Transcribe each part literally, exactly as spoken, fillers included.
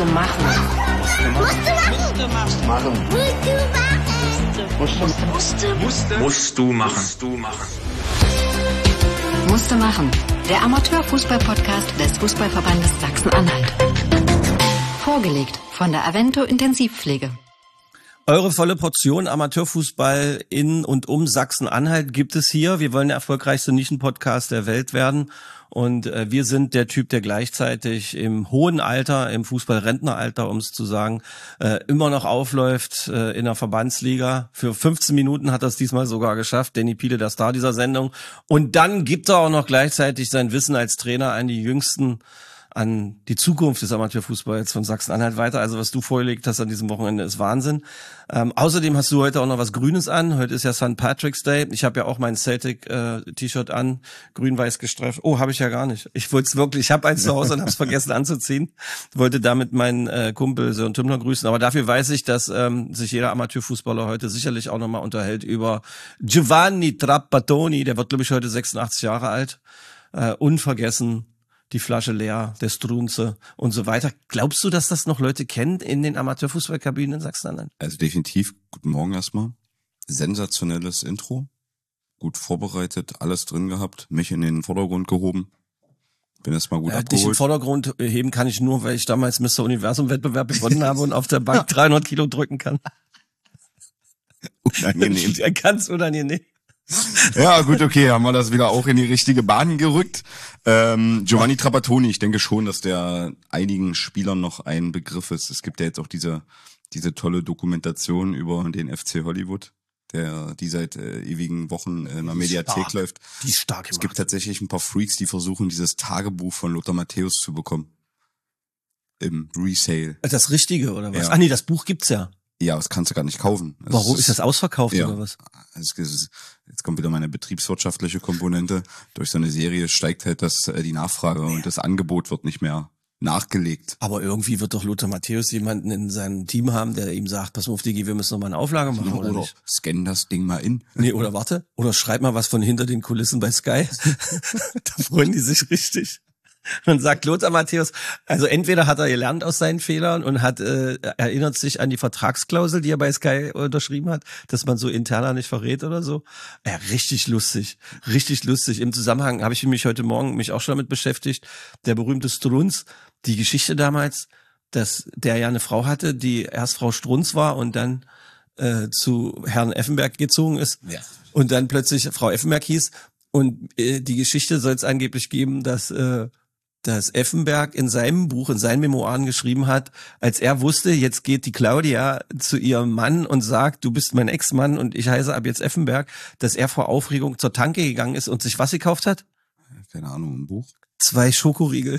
Musste machen. Musste machen. Machen. Musste machen. Musste. Musste. Musst du machen. Musst du machen. Musste machen. Der Amateurfußball-Podcast des Fußballverbandes Sachsen-Anhalt. Vorgelegt von der Avento Intensivpflege. Eure volle Portion Amateurfußball in und um Sachsen-Anhalt gibt es hier. Wir wollen der erfolgreichste Nischenpodcast der Welt werden. Und äh, wir sind der Typ, der gleichzeitig im hohen Alter, im Fußballrentneralter, um es zu sagen, äh, immer noch aufläuft äh, in der Verbandsliga. Für fünfzehn Minuten hat er es diesmal sogar geschafft. Danny Piele, der Star dieser Sendung. Und dann gibt er auch noch gleichzeitig sein Wissen als Trainer an die Jüngsten, an die Zukunft des Amateurfußballs von Sachsen-Anhalt weiter. Also was du vorgelegt hast an diesem Wochenende ist Wahnsinn. Ähm, außerdem hast du heute auch noch was Grünes an. Heute ist ja Sankt Patrick's Day. Ich habe ja auch mein Celtic-T-Shirt äh, an, grün-weiß gestreift. Oh, habe ich ja gar nicht. Ich wollte es wirklich, ich habe eins zu Hause und habe es vergessen anzuziehen. Wollte damit meinen äh, Kumpel Sören Tümmler grüßen. Aber dafür weiß ich, dass ähm, sich jeder Amateurfußballer heute sicherlich auch nochmal unterhält über Giovanni Trapattoni. Der wird, glaube ich, heute sechsundachtzig Jahre alt. Äh, unvergessen. Die Flasche leer, der Strunze und so weiter. Glaubst du, dass das noch Leute kennen in den Amateurfußballkabinen in Sachsen-Anhalt? Also definitiv, guten Morgen erstmal. Sensationelles Intro, gut vorbereitet, alles drin gehabt, mich in den Vordergrund gehoben. Bin erstmal gut ja, abgeholt. Dich in den Vordergrund heben kann ich nur, weil ich damals Mister Universum-Wettbewerb gewonnen habe und auf der Bank dreihundert Kilo drücken kann. Unangenehm. Ganz unangenehm. Ja, gut, okay, haben wir das wieder auch in die richtige Bahn gerückt. Ähm, Giovanni Trapattoni, ich denke schon, dass der einigen Spielern noch ein Begriff ist. Es gibt ja jetzt auch diese diese tolle Dokumentation über den F C Hollywood, der die seit äh, ewigen Wochen in der Mediathek stark. läuft. Die ist stark gemacht. Es gibt tatsächlich ein paar Freaks, die versuchen, dieses Tagebuch von Lothar Matthäus zu bekommen. Im Resale. Das Richtige, oder was? Ja. Ach nee, das Buch gibt's ja. Ja, das kannst du gar nicht kaufen. Das Warum? Ist das ausverkauft ja. oder was? Es ist, jetzt kommt wieder meine betriebswirtschaftliche Komponente. Durch so eine Serie steigt halt das äh, die Nachfrage und das Angebot wird nicht mehr nachgelegt. Aber irgendwie wird doch Lothar Matthäus jemanden in seinem Team haben, der ihm sagt, pass mal auf, Digi, wir müssen noch mal eine Auflage machen, oder, oder nicht? Scan das Ding mal in. Nee, oder warte, oder schreib mal was von hinter den Kulissen bei Sky. Da freuen die sich richtig. Dann sagt Lothar Matthäus, also entweder hat er gelernt aus seinen Fehlern und hat äh, erinnert sich an die Vertragsklausel, die er bei Sky unterschrieben hat, dass man so interner nicht verrät oder so. Ja, richtig lustig, richtig lustig. Im Zusammenhang habe ich mich heute Morgen mich auch schon damit beschäftigt. Der berühmte Strunz, die Geschichte damals, dass der ja eine Frau hatte, die erst Frau Strunz war und dann äh, zu Herrn Effenberg gezogen ist ja. Und dann plötzlich Frau Effenberg hieß. Und äh, die Geschichte soll es angeblich geben, dass äh, dass Effenberg in seinem Buch, in seinen Memoiren geschrieben hat, als er wusste, jetzt geht die Claudia zu ihrem Mann und sagt, du bist mein Ex-Mann und ich heiße ab jetzt Effenberg, dass er vor Aufregung zur Tanke gegangen ist und sich was gekauft hat? Keine Ahnung, ein Buch? Zwei Schokoriegel.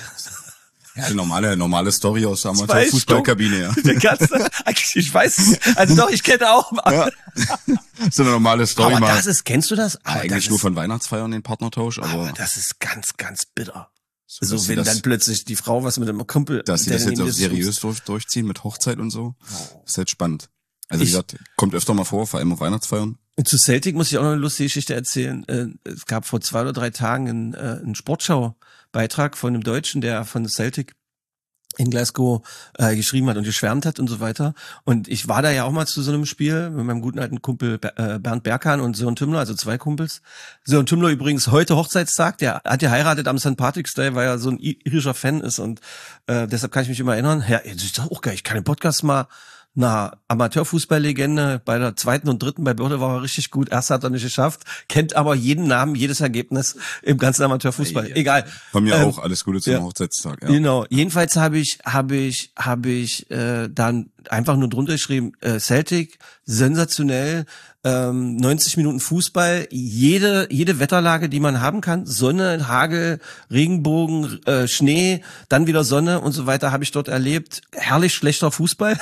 Ja, eine normale, normale Story aus der Amateur-Fußballkabine, ja. Der ganze, ich weiß es, also doch, ich kenne auch. Ja. So eine normale Story aber mal. das ist, kennst du das? Aber eigentlich das nur ist, von Weihnachtsfeiern den Partnertausch, aber, aber das ist ganz, ganz bitter. So, so, wenn das, dann plötzlich die Frau was mit dem Kumpel... dass sie das jetzt auch seriös durch, durchziehen mit Hochzeit und so, oh. ist halt spannend. Also wie ich, gesagt, kommt öfter mal vor, vor allem auf Weihnachtsfeiern. Zu Celtic muss ich auch noch eine lustige Geschichte erzählen. Es gab vor zwei oder drei Tagen einen, einen Sportschau-Beitrag von einem Deutschen, der von Celtic in Glasgow äh, geschrieben hat und geschwärmt hat und so weiter. Und ich war da ja auch mal zu so einem Spiel mit meinem guten alten Kumpel äh, Bernd Berghahn und Sören Tümmler, also zwei Kumpels. Sören Tümmler übrigens heute Hochzeitstag, der hat geheiratet am Sankt Patrick's Day, weil er so ein irischer Fan ist und äh, deshalb kann ich mich immer erinnern. Ja, das ist doch auch geil, ich kann den Podcast mal na, Amateurfußballlegende, bei der zweiten und dritten bei Börde war er richtig gut, erst hat er nicht geschafft, kennt aber jeden Namen, jedes Ergebnis im ganzen Amateurfußball. Ja, Egal. Von mir ähm, auch, alles Gute zum ja. Hochzeitstag. Ja. Genau. Jedenfalls habe ich, habe ich, habe ich äh, dann einfach nur drunter geschrieben, äh, Celtic, sensationell, ähm, neunzig Minuten Fußball, jede jede Wetterlage, die man haben kann, Sonne, Hagel, Regenbogen, äh, Schnee, dann wieder Sonne und so weiter, habe ich dort erlebt. Herrlich schlechter Fußball.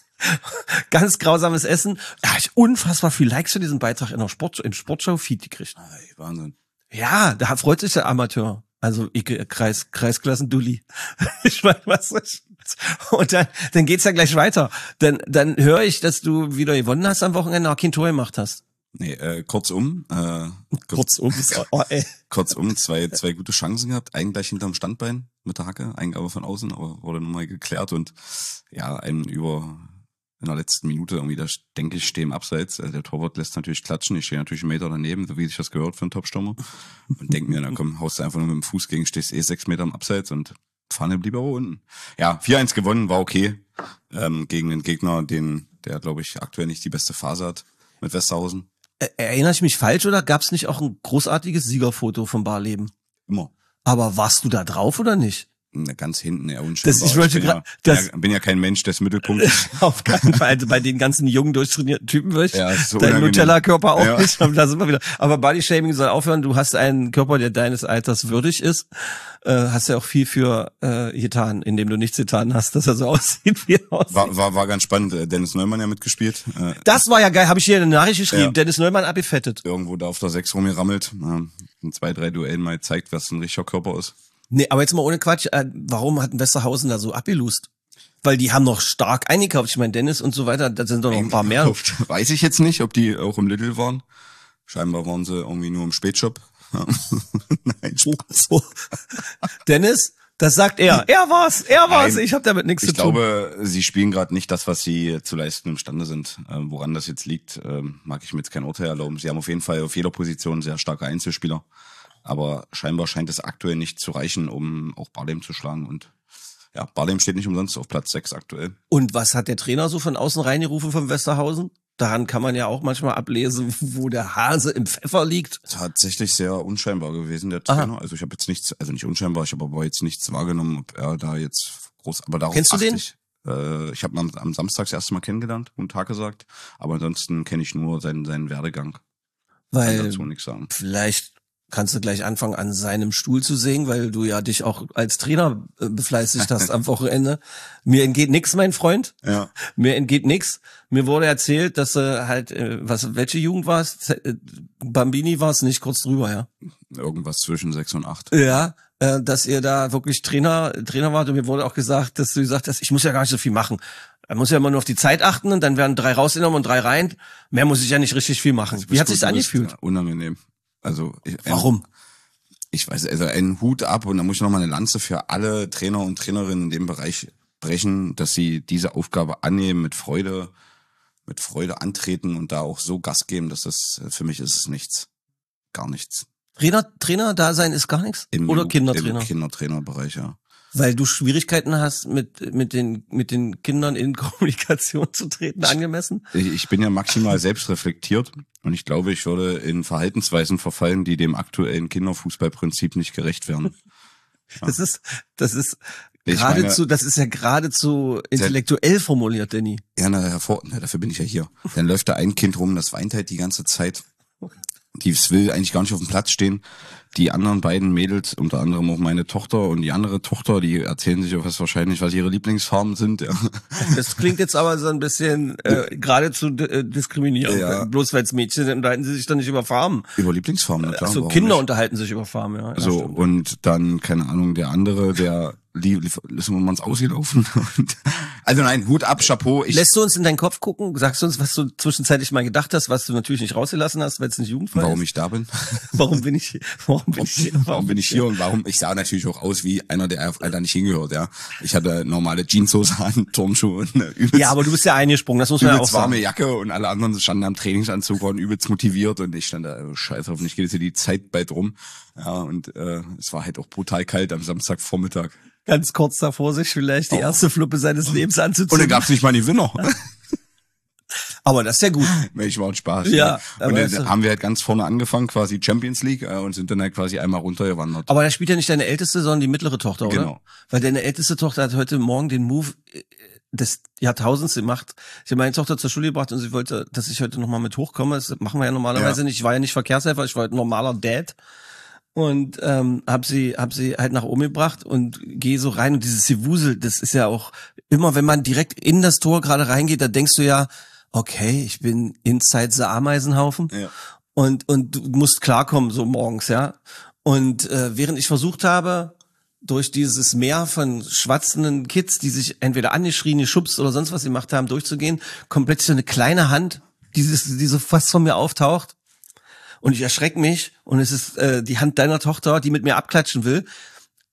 Ganz grausames Essen. Ja, ich unfassbar viel Likes für diesen Beitrag in der Sport, im Sportschau-Feed gekriegt. Ay, Wahnsinn. Ja, da freut sich der Amateur. Also ich, Kreis, Kreisklassen-Dulli. Ich meine, was ist. Und dann, dann geht's ja gleich weiter. Dann, dann höre ich, dass du wieder gewonnen hast am Wochenende, auch kein Tor gemacht hast. Nee, äh, kurzum, äh, Kurzum, oh, ey. kurzum, zwei, zwei gute Chancen gehabt, einen gleich hinterm Standbein. mit der Hacke, Eingabe von außen, aber wurde nochmal geklärt und ja, einen über in der letzten Minute irgendwie, da denke ich, stehe im Abseits. Der Torwart lässt natürlich klatschen, ich stehe natürlich einen Meter daneben, so wie sich das gehört für einen Topstürmer und denke mir, na komm, haust du einfach nur mit dem Fuß gegen, stehst eh sechs Meter im Abseits und Pfanne blieb aber unten. Ja, vier eins gewonnen, war okay, ähm, gegen den Gegner, den, der glaube ich aktuell nicht die beste Phase hat, mit Westerhausen. Erinnere ich mich falsch oder gab es nicht auch ein großartiges Siegerfoto von Barleben? Immer. Aber warst du da drauf oder nicht? Ganz hinten, eher unscheinbar. Das, ich wollte ich bin, grad, ja, das, bin, ja, bin ja kein Mensch des Mittelpunkts. Auf keinen Fall. Also bei den ganzen jungen, durchtrainierten Typen würde ich ja, so dein Nutella-Körper auch ja. nicht. Da sind wir wieder. Aber Bodyshaming soll aufhören. Du hast einen Körper, der deines Alters würdig ist. Äh, hast ja auch viel für äh, getan, indem du nichts getan hast, dass er so aussieht, wie er aussieht. War, war, war ganz spannend. Dennis Neumann ja mitgespielt. Äh, das war ja geil. Habe ich hier eine Nachricht geschrieben. Ja. Dennis Neumann abgefettet. Irgendwo da auf der sechs rumgerammelt. Äh, in zwei, drei Duellen mal zeigt, was ein richtiger Körper ist. Nee, aber jetzt mal ohne Quatsch, äh, warum hat ein Westerhausen da so abgelust? Weil die haben noch stark eingekauft. Ich meine, Dennis und so weiter, da sind doch noch ein paar mehr. Weiß ich jetzt nicht, ob die auch im Lidl waren. Scheinbar waren sie irgendwie nur im Spätshop. Nein, Spaß. Oh, oh. Dennis, das sagt er. Er war's, er war's. Nein, ich habe damit nichts zu tun. Ich glaube, sie spielen gerade nicht das, was sie zu leisten imstande sind. Ähm, woran das jetzt liegt, ähm, mag ich mir jetzt kein Urteil erlauben. Sie haben auf jeden Fall auf jeder Position sehr starke Einzelspieler. Aber scheinbar scheint es aktuell nicht zu reichen, um auch Barleben zu schlagen. Und ja, Barleben steht nicht umsonst auf Platz sechs aktuell. Und was hat der Trainer so von außen reingerufen von Westerhausen? Daran kann man ja auch manchmal ablesen, wo der Hase im Pfeffer liegt. Tatsächlich sehr unscheinbar gewesen, der Trainer. Aha. Also ich habe jetzt nichts, also nicht unscheinbar, ich habe aber jetzt nichts wahrgenommen, ob er da jetzt groß, aber darauf Kennst du den? Ich, äh, ich habe ihn am, am Samstag das erste Mal kennengelernt, guten Tag gesagt. Aber ansonsten kenne ich nur seinen, seinen Werdegang. Weil kann dazu nichts sagen. Vielleicht kannst du gleich anfangen, an seinem Stuhl zu sägen, weil du ja dich auch als Trainer befleißigt hast am Wochenende. Mir entgeht nix, mein Freund. Ja. Mir entgeht nix. Mir wurde erzählt, dass er halt, was, welche Jugend war es? Bambini war es nicht, kurz drüber, ja. Irgendwas zwischen sechs und acht. Ja, dass ihr da wirklich Trainer, Trainer wart und mir wurde auch gesagt, dass du gesagt hast, ich muss ja gar nicht so viel machen. Er muss ja immer nur auf die Zeit achten und dann werden drei rausgenommen und drei rein. Mehr muss ich ja nicht richtig viel machen. Also, wie hat sich's angefühlt? Unangenehm. Also ich, warum? Ich weiß, also einen Hut ab und da muss ich nochmal eine Lanze für alle Trainer und Trainerinnen in dem Bereich brechen, dass sie diese Aufgabe annehmen, mit Freude, mit Freude antreten und da auch so Gas geben, dass das, für mich ist es nichts. Gar nichts. Trainer, Trainer da sein ist gar nichts? Im, Oder Kindertrainer? Im Kindertrainerbereich, ja. Weil du Schwierigkeiten hast, mit mit den mit den Kindern in Kommunikation zu treten, angemessen? Ich, ich bin ja maximal selbstreflektiert und ich glaube, ich würde in Verhaltensweisen verfallen, die dem aktuellen Kinderfußballprinzip nicht gerecht werden. Ja. Das ist das ist ich geradezu, meine, das ist ja geradezu intellektuell formuliert, Danny. Ja, na, hervor, na, dafür bin ich ja hier. Dann läuft da ein Kind rum, das weint halt die ganze Zeit. Die will eigentlich gar nicht auf dem Platz stehen. Die anderen beiden Mädels, unter anderem auch meine Tochter und die andere Tochter, die erzählen sich auch was wahrscheinlich, was ihre Lieblingsfarben sind. Ja. Das klingt jetzt aber so ein bisschen äh, geradezu äh, diskriminierend. Ja. Bloß weil es Mädchen sind, unterhalten sie sich dann nicht über Farben. Über Lieblingsfarben, na klar. Also Kinder nicht? Unterhalten sich über Farben, ja. So, ja, und dann, keine Ahnung, der andere, der lassen wir mal ins Ausgelaufen. Also nein, Hut ab, Chapeau. Ich Lässt du uns in deinen Kopf gucken? Sagst du uns, was du zwischenzeitlich mal gedacht hast, was du natürlich nicht rausgelassen hast, weil es nicht Jugendfrei ist? Warum ich da bin? Warum bin ich, warum bin ich hier? Warum, warum bin ich hier und warum? Ich sah natürlich auch aus wie einer, der da nicht hingehört, ja. Ich hatte normale Jeanshose an, Turnschuhe und eine übelst. Ja, aber du bist ja eingesprungen, das muss man ja auch sagen. warme Jacke und alle anderen standen am Trainingsanzug, waren übelst motiviert und ich stand da, oh, scheiße, hoffentlich geht jetzt hier die Zeit bald rum. Ja, und äh, es war halt auch brutal kalt am Samstagvormittag. Ganz kurz davor, sich vielleicht die oh. erste Fluppe seines Lebens anzuziehen. Und dann gab's nicht mal die Winner. Aber das ist ja gut. Mensch, war Spaß. Ja. ja. Und dann haben wir halt ganz vorne angefangen, quasi Champions League, äh, und sind dann halt quasi einmal runtergewandert. Aber da spielt ja nicht deine älteste, sondern die mittlere Tochter, oder? Genau. Weil deine älteste Tochter hat heute Morgen den Move des Jahrtausends gemacht. Ich habe meine Tochter zur Schule gebracht und sie wollte, dass ich heute nochmal mit hochkomme. Das machen wir ja normalerweise ja. nicht. Ich war ja nicht Verkehrshelfer, ich war halt ein normaler Dad. Und ähm, hab sie hab sie halt nach oben gebracht und gehe so rein. Und dieses Gewusel, das ist ja auch immer, wenn man direkt in das Tor gerade reingeht, da denkst du ja, okay, ich bin inside the Ameisenhaufen. Ja. Und und du musst klarkommen so morgens, ja. Und äh, während ich versucht habe, durch dieses Meer von schwatzenden Kids, die sich entweder angeschrien, geschubst oder sonst was gemacht haben, durchzugehen, kommt plötzlich so eine kleine Hand, die, die so fast von mir auftaucht. Und ich erschrecke mich und es ist äh, die Hand deiner Tochter, die mit mir abklatschen will.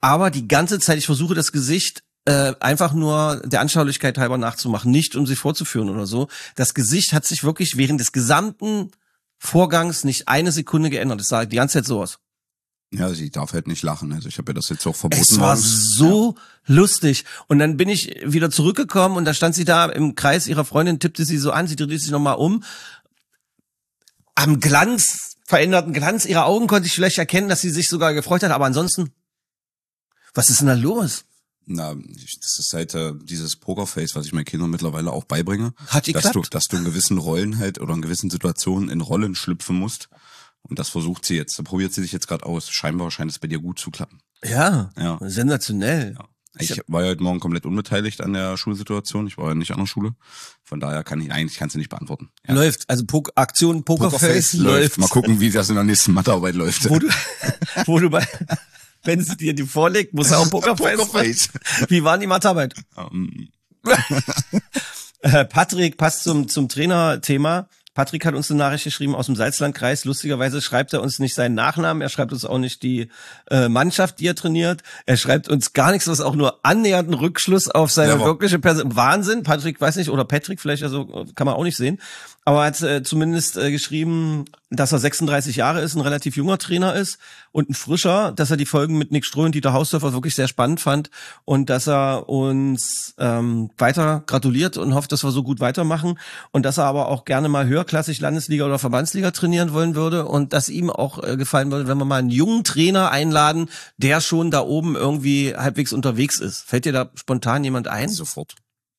aber die ganze Zeit, ich versuche das Gesicht äh, einfach nur der Anschaulichkeit halber nachzumachen, nicht um sie vorzuführen oder so. Das Gesicht hat sich wirklich während des gesamten Vorgangs nicht eine Sekunde geändert. Das sah die ganze Zeit so aus. Ja, sie darf halt nicht lachen. Also ich habe ja das jetzt auch verboten. Es war so ja. lustig. Und dann bin ich wieder zurückgekommen und da stand sie da im Kreis ihrer Freundin, tippte sie so an, sie drehte sich nochmal um. Am Glanz, veränderten Glanz ihrer Augen konnte ich vielleicht erkennen, dass sie sich sogar gefreut hat. Aber ansonsten, was ist denn da los? Na, das ist halt äh, dieses Pokerface, was ich meinen Kindern mittlerweile auch beibringe. Hat die dass geklappt? du, dass du in gewissen Rollen halt oder in gewissen Situationen in Rollen schlüpfen musst. Und das versucht sie jetzt, da probiert sie sich jetzt gerade aus. Scheinbar scheint es bei dir gut zu klappen. Ja, Ja. sensationell. Ja. Ich war ja heute Morgen komplett unbeteiligt an der Schulsituation. Ich war ja nicht an der Schule. Von daher kann ich, eigentlich kannst du nicht beantworten. Ja. Läuft, also Pok- Aktion Pokerface, Pokerface läuft. Mal gucken, wie das in der nächsten Mathearbeit läuft. Wo du, wo du bei, wenn sie dir die vorlegt, muss er auch Pokerface. Pokerface. Wie waren die Mathearbeit? Um, Äh, Patrick passt zum zum Trainerthema. Patrick hat uns eine Nachricht geschrieben aus dem Salzlandkreis. Lustigerweise schreibt er uns nicht seinen Nachnamen, er schreibt uns auch nicht die äh, Mannschaft, die er trainiert. Er schreibt uns gar nichts, was auch nur annähernd einen Rückschluss auf seine Ja, wirkliche Person. Wahnsinn, Patrick, weiß nicht, oder Patrick vielleicht, also kann man auch nicht sehen. Aber er hat äh, zumindest äh, geschrieben, dass er sechsunddreißig Jahre ist, ein relativ junger Trainer ist und ein frischer, dass er die Folgen mit Nick Stroh und Dieter Hausdorfer wirklich sehr spannend fand und dass er uns ähm, weiter gratuliert und hofft, dass wir so gut weitermachen und dass er aber auch gerne mal höherklassig Landesliga oder Verbandsliga trainieren wollen würde und dass ihm auch äh, gefallen würde, wenn wir mal einen jungen Trainer einladen, der schon da oben irgendwie halbwegs unterwegs ist. Fällt dir da spontan jemand ein? sofort.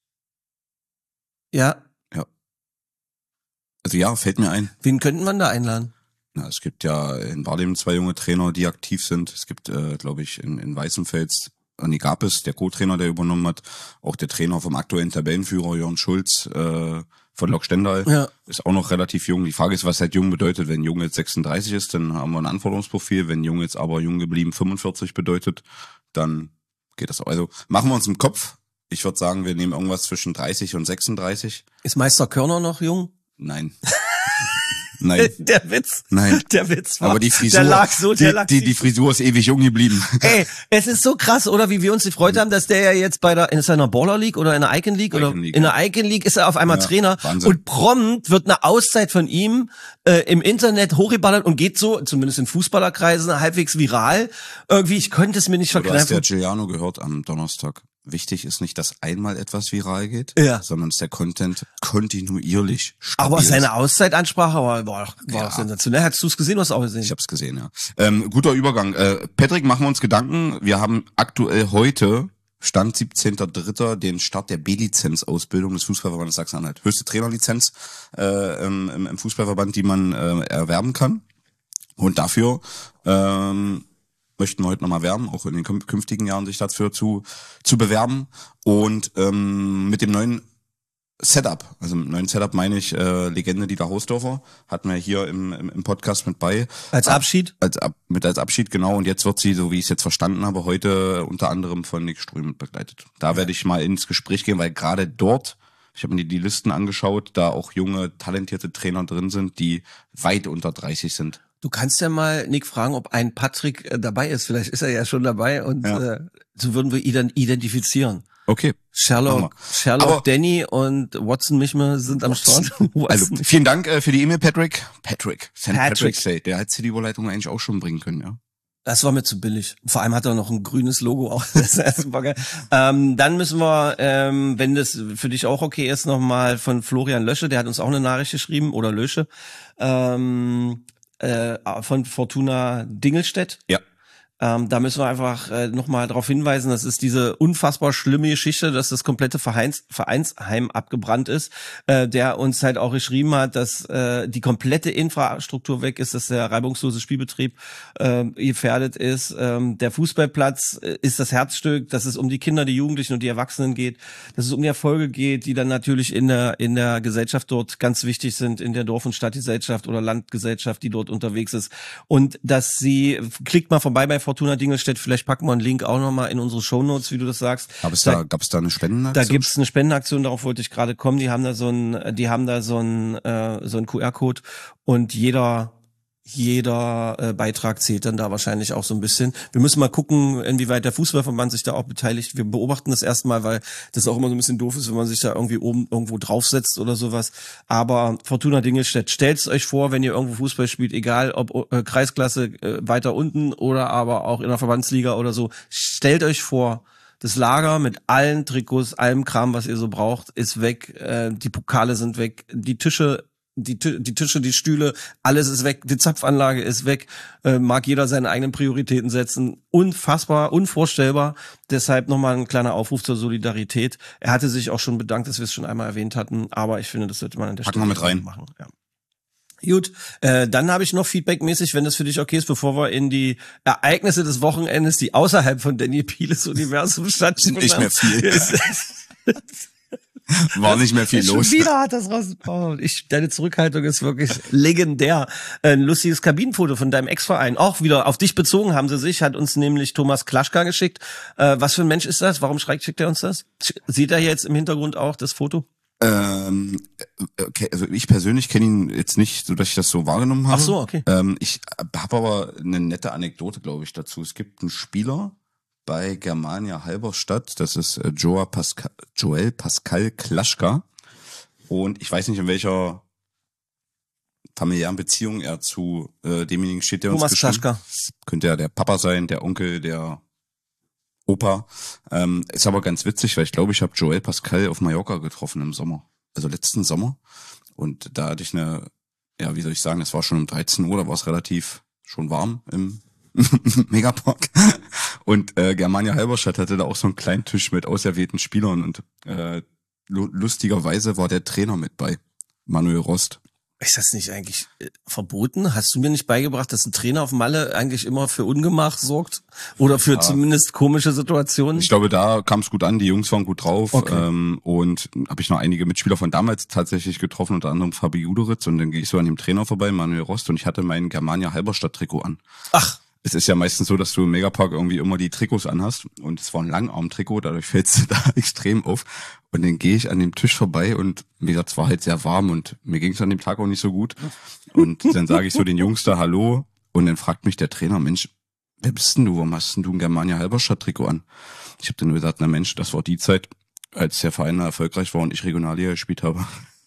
Ja. Also ja, fällt mir ein. Wen könnten wir da einladen? Na, es gibt ja in Barleben zwei junge Trainer, die aktiv sind. Es gibt, äh, glaube ich, in, in Weißenfels Anni Gapes, der Co-Trainer, der übernommen hat. Auch der Trainer vom aktuellen Tabellenführer, Jörn Schulz, äh, von Lok Stendal, Ja. ist auch noch relativ jung. Die Frage ist, was halt jung bedeutet. Wenn jung jetzt sechsunddreißig ist, dann haben wir ein Anforderungsprofil. Wenn jung jetzt aber jung geblieben fünfundvierzig bedeutet, dann geht das auch. Also machen wir uns im Kopf. Ich würde sagen, wir nehmen irgendwas zwischen dreißig und sechsunddreißig. Ist Meister Körner noch jung? Nein. Nein. Der Witz. Nein. Der Witz war, Aber die Frisur, der lag so, der die, lag die, die Frisur ist ewig jung geblieben. Ey, es ist so krass, oder wie wir uns gefreut haben, dass der ja jetzt bei der, ist er in der Baller League oder in der Icon League oder Icon League, in der Icon League ist er auf einmal Ja, Trainer Wahnsinn. und prompt wird eine Auszeit von ihm äh, im Internet hochgeballert und geht so, zumindest in Fußballerkreisen, halbwegs viral. Irgendwie, ich konnte es mir nicht Du hast ja verkneifen. Giuliano gehört am Donnerstag. Wichtig ist nicht, dass einmal etwas viral geht, Ja. sondern dass der Content kontinuierlich stabil Aber ist. seine Auszeit-Ansprache war, war, doch- war Ja. doch sensationell. Hast du es gesehen, hast du auch gesehen? Ich hab's gesehen, ja. Ähm, guter Übergang. Äh, Patrick, machen wir uns Gedanken. Wir haben aktuell heute, Stand siebzehnter dritter den Start der B-Lizenz-Ausbildung des Fußballverbandes Sachsen-Anhalt. Höchste Trainerlizenz äh, im, im, im Fußballverband, die man äh, erwerben kann. Und dafür ähm, möchten wir heute nochmal werben, auch in den kün- künftigen Jahren sich dafür zu zu bewerben. Und ähm, mit dem neuen Setup, also mit dem neuen Setup meine ich äh, Legende Dieter Hausdorfer, hatten wir hier im, im, im Podcast mit bei. Als Abschied? Als, Ab, mit als Abschied, genau. Und jetzt wird sie, so wie ich es jetzt verstanden habe, heute unter anderem von Nick Ström mit begleitet. Da werde ich mal ins Gespräch gehen, weil gerade dort, ich habe mir die, die Listen angeschaut, da auch junge, talentierte Trainer drin sind, die weit unter dreißig sind. Du kannst ja mal Nick fragen, ob ein Patrick äh, dabei ist. Vielleicht ist er ja schon dabei und Ja. äh, so würden wir ihn dann identifizieren. Okay. Machen Sherlock, wir. Sherlock, Aber- Danny und Watson Michme sind am Start. Also Watson. vielen Dank äh, für die E-Mail, Patrick. Patrick. Saint Patrick. Patrick's Day. Der hätte die Überleitung eigentlich auch schon bringen können, ja. Das war mir zu billig. Vor allem hat er noch ein grünes Logo auch. Das ist super geil. Ähm, dann müssen wir, ähm, wenn das für dich auch okay ist, nochmal von Florian Lösche, der hat uns auch eine Nachricht geschrieben, oder Lösche, ähm, äh, von Fortuna Dingelstedt. Ja. Ähm, da müssen wir einfach äh, nochmal darauf hinweisen, das ist diese unfassbar schlimme Geschichte, dass das komplette Vereins, Vereinsheim abgebrannt ist, äh, der uns halt auch geschrieben hat, dass äh, die komplette Infrastruktur weg ist, dass der reibungslose Spielbetrieb äh, gefährdet ist. Ähm, der Fußballplatz äh, ist das Herzstück, dass es um die Kinder, die Jugendlichen und die Erwachsenen geht, dass es um die Erfolge geht, die dann natürlich in der in der Gesellschaft dort ganz wichtig sind, in der Dorf- und Stadtgesellschaft oder Landgesellschaft, die dort unterwegs ist. Und dass sie, klickt mal vorbei bei Fortuna Dingelstedt, vielleicht packen wir einen Link auch nochmal in unsere Shownotes, wie du das sagst. Gab es Da- da, gab es da eine Spendenaktion? Da gibt's eine Spendenaktion, darauf wollte ich gerade kommen. Die haben da so ein, die haben da so ein, äh, so ein Q R-Code und jeder jeder äh, Beitrag zählt dann da wahrscheinlich auch so ein bisschen. Wir müssen mal gucken, inwieweit der Fußballverband sich da auch beteiligt. Wir beobachten das erstmal, weil das auch immer so ein bisschen doof ist, wenn man sich da irgendwie oben irgendwo draufsetzt oder sowas. Aber Fortuna Dingelstedt, stellt's euch vor, wenn ihr irgendwo Fußball spielt, egal ob äh, Kreisklasse äh, weiter unten oder aber auch in der Verbandsliga oder so, stellt euch vor, das Lager mit allen Trikots, allem Kram, was ihr so braucht, ist weg. Äh, die Pokale sind weg, die Tische Die, die Tische, die Stühle, alles ist weg, die Zapfanlage ist weg, äh, mag jeder seine eigenen Prioritäten setzen. Unfassbar, unvorstellbar. Deshalb nochmal ein kleiner Aufruf zur Solidarität. Er hatte sich auch schon bedankt, dass wir es schon einmal erwähnt hatten, aber ich finde, das sollte man an der Packen Stelle wir mit rein. machen. Ja. Gut, äh, dann habe ich noch feedbackmäßig, wenn das für dich okay ist, bevor wir in die Ereignisse des Wochenendes, die außerhalb von Danny Pieles Universum stattfinden. Nicht mehr viel. War nicht mehr viel Schon los. wieder hat das raus. Oh, ich, deine Zurückhaltung ist wirklich legendär. Ein lustiges Kabinenfoto von deinem Ex-Verein. Auch wieder auf dich bezogen haben sie sich, hat uns nämlich Thomas Klaschka geschickt. Äh, was für ein Mensch ist das? Warum schreibt, schickt er uns das? Sieht er jetzt im Hintergrund auch das Foto? Ähm, okay, also ich persönlich kenne ihn jetzt nicht, so dass ich das so wahrgenommen habe. Ach so, okay. Ähm, ich habe aber eine nette Anekdote, glaube ich, dazu. Es gibt einen Spieler bei Germania Halberstadt, das ist äh, Joa Pascal, Joel Pascal Klaschka. Und ich weiß nicht, in welcher familiären Beziehung er zu äh, demjenigen steht, der Thomas uns geschrieben. Klaschka. Könnte ja der Papa sein, der Onkel, der Opa. Ähm, ist aber ganz witzig, weil ich glaube, ich habe Joel Pascal auf Mallorca getroffen im Sommer. Also letzten Sommer. Und da hatte ich eine, ja, wie soll ich sagen, es war schon um dreizehn Uhr, da war es relativ schon warm im Megapark. Und äh, Germania Halberstadt hatte da auch so einen kleinen Tisch mit auserwählten Spielern und äh, lustigerweise war der Trainer mit bei, Manuel Rost. Ist das nicht eigentlich äh, verboten? Hast du mir nicht beigebracht, dass ein Trainer auf Malle eigentlich immer für Ungemach sorgt? Oder für ja. zumindest komische Situationen? Ich glaube, da kam es gut an, die Jungs waren gut drauf. Okay. Ähm, und habe ich noch einige Mitspieler von damals tatsächlich getroffen, unter anderem Fabi Juderitz. Und dann gehe ich so an dem Trainer vorbei, Manuel Rost, und ich hatte mein Germania Halberstadt-Trikot an. Ach. Es ist ja meistens so, dass du im Megapark irgendwie immer die Trikots anhast und es war ein Langarm-Trikot, dadurch fällst du da extrem auf. Und dann gehe ich an dem Tisch vorbei und wie gesagt, es war halt sehr warm und mir ging es an dem Tag auch nicht so gut. Und dann sage ich so den Jungs da Hallo und dann fragt mich der Trainer, Mensch, wer bist denn du? Warum hast denn du ein Germania Halberstadt-Trikot an? Ich habe dann nur gesagt, na Mensch, das war die Zeit, als der Verein erfolgreich war und ich Regionalliga gespielt habe.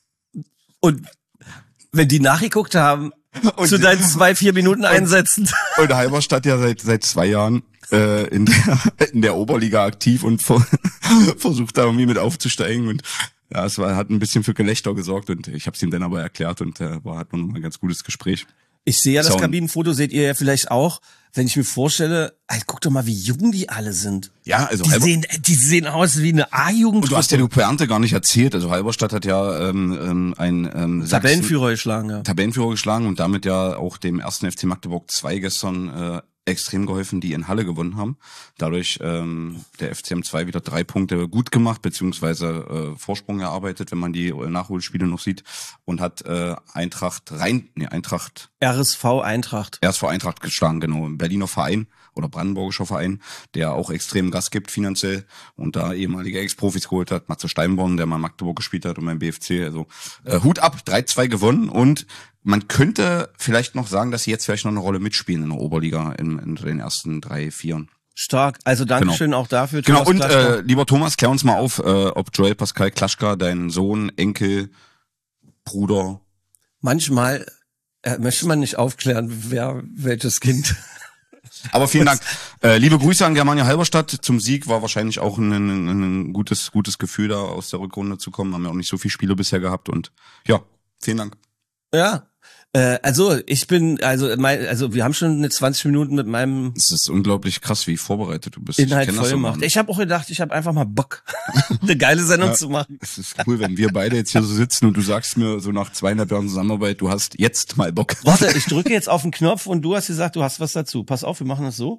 Und wenn die nachgeguckt haben, und zu deinen zwei, vier Minuten einsetzen. Und Halberstadt ja seit seit zwei Jahren äh, in der in der Oberliga aktiv und vor, versucht da irgendwie mit aufzusteigen. Und ja, es war, hat ein bisschen für Gelächter gesorgt und ich habe es ihm dann aber erklärt und äh, war hat man ein ganz gutes Gespräch. Ich sehe ja das Sound. Kabinenfoto, seht ihr ja vielleicht auch. Wenn ich mir vorstelle, ey, guck doch mal, wie jung die alle sind. Ja, also die Halber- sehen, die sehen aus wie eine A-Jugend. Und du hast ja die Pointe gar nicht erzählt. Also Halberstadt hat ja ähm, ähm, ein ähm, Sachsen- Tabellenführer geschlagen, ja. Tabellenführer geschlagen und damit ja auch dem ersten F C Magdeburg zwei gestern äh, extrem geholfen, die in Halle gewonnen haben. Dadurch ähm, der F C M zwei wieder drei Punkte gut gemacht, beziehungsweise äh, Vorsprung erarbeitet, wenn man die äh, Nachholspiele noch sieht. Und hat äh, Eintracht rein, nee, Eintracht... R S V Eintracht. R S V Eintracht geschlagen, genau. Ein Berliner Verein oder brandenburgischer Verein, der auch extrem Gas gibt finanziell und da ehemalige Ex-Profis geholt hat. Matze Steinborn, der mal in Magdeburg gespielt hat und beim B F C. Also äh, Hut ab, drei zwei gewonnen und man könnte vielleicht noch sagen, dass sie jetzt vielleicht noch eine Rolle mitspielen in der Oberliga in, in den ersten drei, vieren. Stark. Also Dankeschön genau. auch dafür. Genau, Thomas und Klaschka. äh, lieber Thomas, klär uns mal auf, äh, ob Joel Pascal Klaschka, dein Sohn, Enkel, Bruder... Manchmal äh, möchte man nicht aufklären, wer welches Kind... Aber vielen Dank. Äh, liebe Grüße an Germania Halberstadt. Zum Sieg war wahrscheinlich auch ein, ein, ein gutes gutes Gefühl, da aus der Rückrunde zu kommen. Haben ja auch nicht so viele Spiele bisher gehabt und ja, vielen Dank. Ja, äh, also ich bin, also mein, also wir haben schon eine zwanzig Minuten mit meinem Es ist unglaublich krass, wie vorbereitet du bist. Inhalt Ich kenn das voll immer. gemacht. Ich habe auch gedacht, ich habe einfach mal Bock, eine geile Sendung Ja. zu machen. Es ist cool, wenn wir beide jetzt hier so sitzen und du sagst mir so nach zweieinhalb Jahren Zusammenarbeit, du hast jetzt mal Bock. Warte, ich drücke jetzt auf den Knopf und du hast gesagt, du hast was dazu. Pass auf, wir machen das so.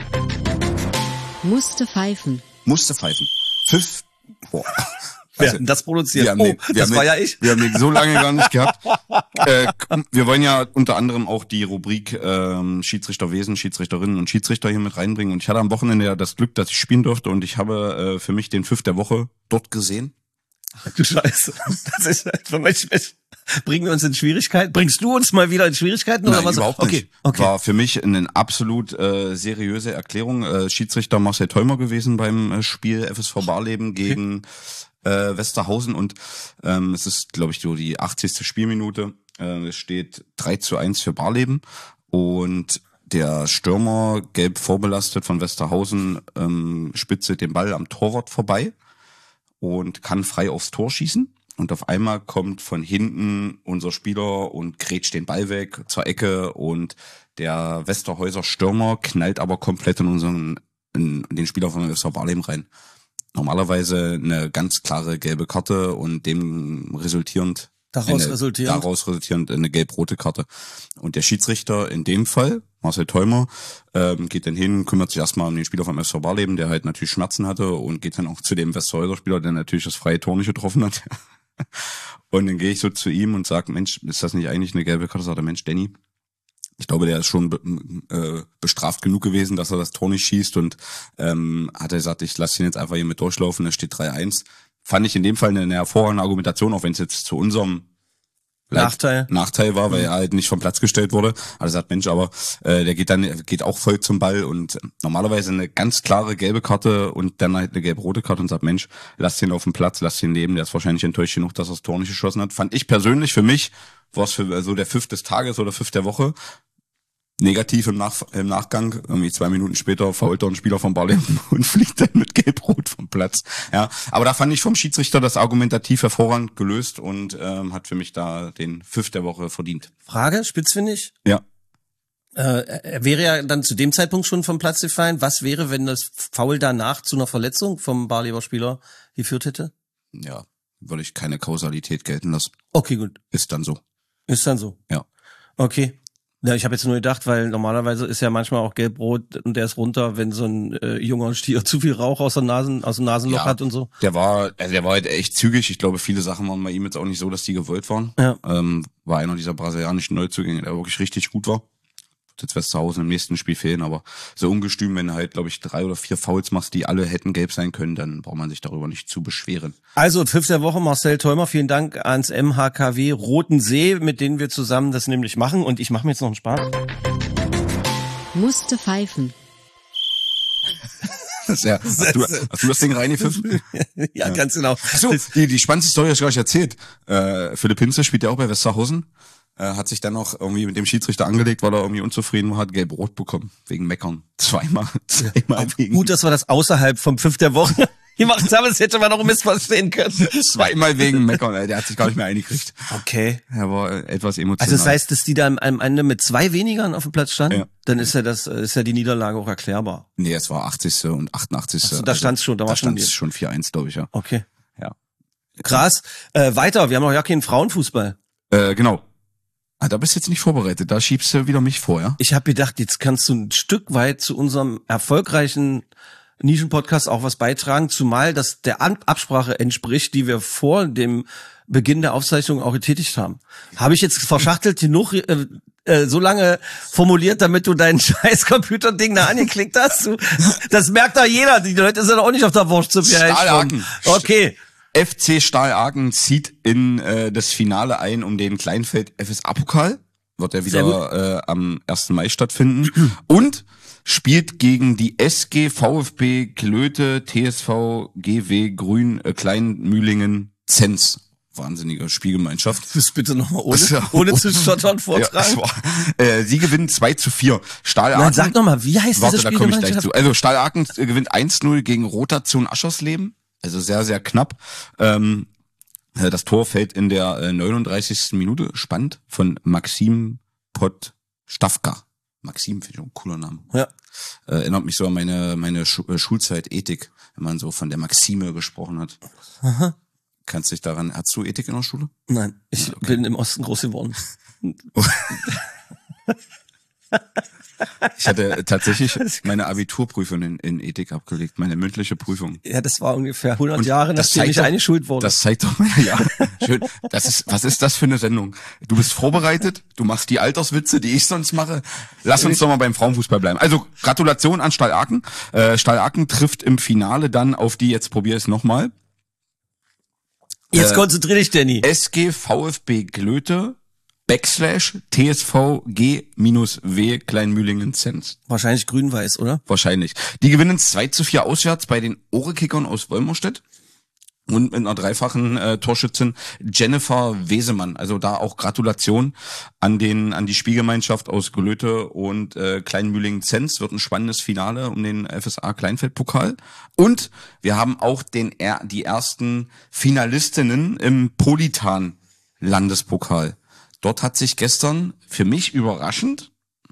Musste pfeifen. Musste pfeifen. Pfiff. Boah. Wer hat denn das produziert? Wir haben Oh, den, wir das haben war den, ja ich. Wir haben den so lange gar nicht gehabt. Äh, wir wollen ja unter anderem auch die Rubrik ähm, Schiedsrichterwesen, Schiedsrichterinnen und Schiedsrichter hier mit reinbringen. Und ich hatte am Wochenende ja das Glück, dass ich spielen durfte und ich habe äh, für mich den Pfiff der Woche dort gesehen. Du Scheiße. Das ist halt für mich. Bringen wir uns in Schwierigkeiten? Bringst du uns mal wieder in Schwierigkeiten? Nein, oder was? Überhaupt okay. nicht. Okay. War für mich eine absolut äh, seriöse Erklärung. Äh, Schiedsrichter Marcel Theumer gewesen beim äh, Spiel F S V Barleben gegen okay. äh, Westerhausen und ähm, es ist, glaube ich, so die achtzigste Spielminute. Äh, es steht drei zu eins für Barleben und der Stürmer, gelb vorbelastet von Westerhausen, ähm, spitzelt den Ball am Torwart vorbei und kann frei aufs Tor schießen. Und auf einmal kommt von hinten unser Spieler und grätscht den Ball weg zur Ecke und der Westerhäuser Stürmer knallt aber komplett in unseren, in den Spieler von F S V Barleben rein. Normalerweise eine ganz klare gelbe Karte und dem resultierend Daraus eine, resultierend? Daraus resultierend eine gelb-rote Karte. Und der Schiedsrichter in dem Fall, Marcel Theumer, ähm, geht dann hin, kümmert sich erstmal um den Spieler vom F S V Barleben, der halt natürlich Schmerzen hatte und geht dann auch zu dem Westerhäuser Spieler, der natürlich das freie Tor nicht getroffen hat. Und dann gehe ich so zu ihm und sage, Mensch, ist das nicht eigentlich eine gelbe Karte? Sagt er, Mensch, Danny, ich glaube, der ist schon be äh, bestraft genug gewesen, dass er das Tor nicht schießt. Und ähm, hat er gesagt, ich lasse ihn jetzt einfach hier mit durchlaufen, da steht drei eins. Fand ich in dem Fall eine, eine hervorragende Argumentation, auch wenn es jetzt zu unserem Nachteil. Nachteil war, weil er halt nicht vom Platz gestellt wurde. Also sagt, Mensch, aber äh, der geht dann geht auch voll zum Ball und normalerweise eine ganz klare gelbe Karte und dann halt eine gelb-rote Karte und sagt, Mensch, lass den auf dem Platz, lass den leben. Der ist wahrscheinlich enttäuscht genug, dass er das Tor nicht geschossen hat. Fand ich persönlich, für mich war es für so der Pfiff des Tages oder Pfiff der Woche. Negativ im, Nach im Nachgang, irgendwie zwei Minuten später fault er ein Spieler vom Barleben und fliegt dann mit Gelb-Rot vom Platz. Ja, aber da fand ich vom Schiedsrichter das argumentativ hervorragend gelöst und ähm, hat für mich da den Pfiff der Woche verdient. Frage, spitzfindig? Ja. Äh, er wäre ja dann zu dem Zeitpunkt schon vom Platz gefallen. Was wäre, wenn das Foul danach zu einer Verletzung vom Barleber Spieler geführt hätte? Ja, würde ich keine Kausalität gelten lassen. Okay, gut. Ist dann so. Ist dann so? Ja. Okay. Ja, ich habe jetzt nur gedacht, weil normalerweise ist ja manchmal auch gelb-rot und der ist runter, wenn so ein äh, junger Stier zu viel Rauch aus der Nasen, aus dem Nasenloch Ja, hat und so. Der war, also der war halt echt zügig. Ich glaube, viele Sachen waren bei ihm jetzt auch nicht so, dass die gewollt waren. Ja. Ähm, war einer dieser brasilianischen Neuzugänge, der wirklich richtig gut war. Jetzt Westerhausen im nächsten Spiel fehlen, aber so ungestüm, wenn du halt, glaube ich, drei oder vier Fouls machst, die alle hätten gelb sein können, dann braucht man sich darüber nicht zu beschweren. Also, Pfiff der Woche, Marcel Theumer, vielen Dank ans M H K W Roten See, mit denen wir zusammen das nämlich machen und ich mache mir jetzt noch einen Spaß. Musste pfeifen. Das ist ja, hast, du, hast du das Ding reingepfiffen? ja, ja, ganz genau. So, die, die spannendste Story habe ich gar nicht erzählt. Äh, Philipp Hinze spielt ja auch bei Westerhausen. Äh, hat sich dann noch irgendwie mit dem Schiedsrichter angelegt, weil er irgendwie unzufrieden war, hat gelb-rot bekommen. Wegen Meckern. Zweimal. Zweimal ja, wegen. Gut, dass wir das außerhalb vom Pfiff der Woche gemacht haben. Das hätte man noch missverstehen können. Zweimal wegen Meckern. Ey, der hat sich gar nicht mehr eingekriegt. Okay. Er war etwas emotional. Also das heißt, dass die da am Ende mit zwei wenigern auf dem Platz standen? Ja. Dann ist ja das, ist ja die Niederlage auch erklärbar. Nee, es war achtzigste und achtundachtzigste Ach so, da stand's schon, da war da schon stand's schon vier eins, glaube ich, ja. Okay. Ja. Krass. Äh, weiter, wir haben noch ja keinen Frauenfußball. Äh, genau. Ah, da bist du jetzt nicht vorbereitet, da schiebst du wieder mich vor, ja? Ich habe gedacht, jetzt kannst du ein Stück weit zu unserem erfolgreichen Nischen-Podcast auch was beitragen, zumal das der An- Absprache entspricht, die wir vor dem Beginn der Aufzeichnung auch getätigt haben. Habe ich jetzt verschachtelt genug äh, äh, so lange formuliert, damit du dein scheiß Computerding da angeklickt hast? Du, das merkt doch jeder, die Leute sind auch nicht auf der Wurst zu Stahlhaken. Okay. F C Stahl Aachen zieht in äh, das Finale ein um den Kleinfeld F S A-Pokal. Wird ja wieder äh, am ersten Mai stattfinden. Und spielt gegen die S G VfB Klöte T S V G W Grün äh, Kleinmühlingen Zens. Wahnsinnige Spielgemeinschaft. Das bitte nochmal ohne, Ja, ohne zu stottern vortragen. Ja, war, äh, sie gewinnen zwei zu vier. Stahl Nein, Aachen. sag nochmal, wie heißt Warte, diese da komme ich gleich Spielgemeinschaft? zu. Also Stahl Aachen gewinnt eins null gegen Rotation Aschersleben. Also sehr, sehr knapp. Ähm, das Tor fällt in der äh, neununddreißigsten Minute. Spannend. Von Maxim Podstavka. Maxim, finde ich auch ein cooler Name. Ja. Äh, erinnert mich so an meine, meine Schu äh, Schulzeit Ethik, wenn man so von der Maxime gesprochen hat. Aha. Kannst dich daran, hast du Ethik in der Schule? Nein, ich Okay. bin im Osten groß geworden. Ich hatte tatsächlich meine Abiturprüfung in, in Ethik abgelegt, meine mündliche Prüfung. Ja, das war ungefähr hundert Und Jahre, das nachdem zeigt ich doch- eingeschult wurde. Das zeigt doch mal, ja, schön. Das ist, was ist das für eine Sendung? Du bist vorbereitet, du machst die Alterswitze, die ich sonst mache. Lass uns doch mal beim Frauenfußball bleiben. Also, Gratulation an Stahl Aachen. Äh, Stahl Aachen trifft im Finale dann auf die, jetzt probier es nochmal, Jetzt Äh, konzentrier dich, Danny. S G VfB Glöte Backslash T S V G minus W Kleinmühlingen-Zens. Wahrscheinlich grün-weiß, oder? Wahrscheinlich. Die gewinnen zwei zu vier auswärts bei den Ohre-Kickern aus Wolmerstedt. Und mit einer dreifachen äh, Torschützin Jennifer Wesemann. Also da auch Gratulation an den an die Spielgemeinschaft aus Glöte und äh, Kleinmühlingen-Zens. Wird ein spannendes Finale um den F S A Kleinfeld-Pokal. Und wir haben auch den die ersten Finalistinnen im Politan-Landespokal. Dort hat sich gestern, für mich überraschend,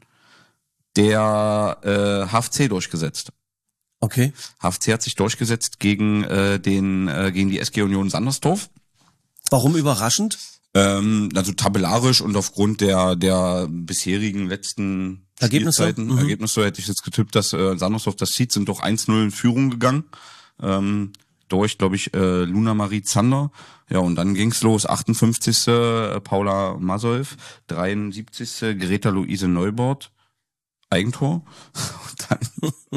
der äh, H F C durchgesetzt. Okay. H F C hat sich durchgesetzt gegen äh, den äh, gegen die S G Union Sandersdorf. Warum überraschend? Ähm, also tabellarisch und aufgrund der der bisherigen letzten Ergebnisse? Spielzeiten, Mhm. Ergebnisse hätte ich jetzt getippt, dass äh, Sandersdorf das zieht, sind doch eins null in Führung gegangen. Ähm, durch, glaube ich, äh, Luna Marie Zander. Ja, und dann ging's los. achtundfünfzigste Äh, Paula Masolf, dreiundsiebzigste Greta Luise Neubord. Eigentor. Und dann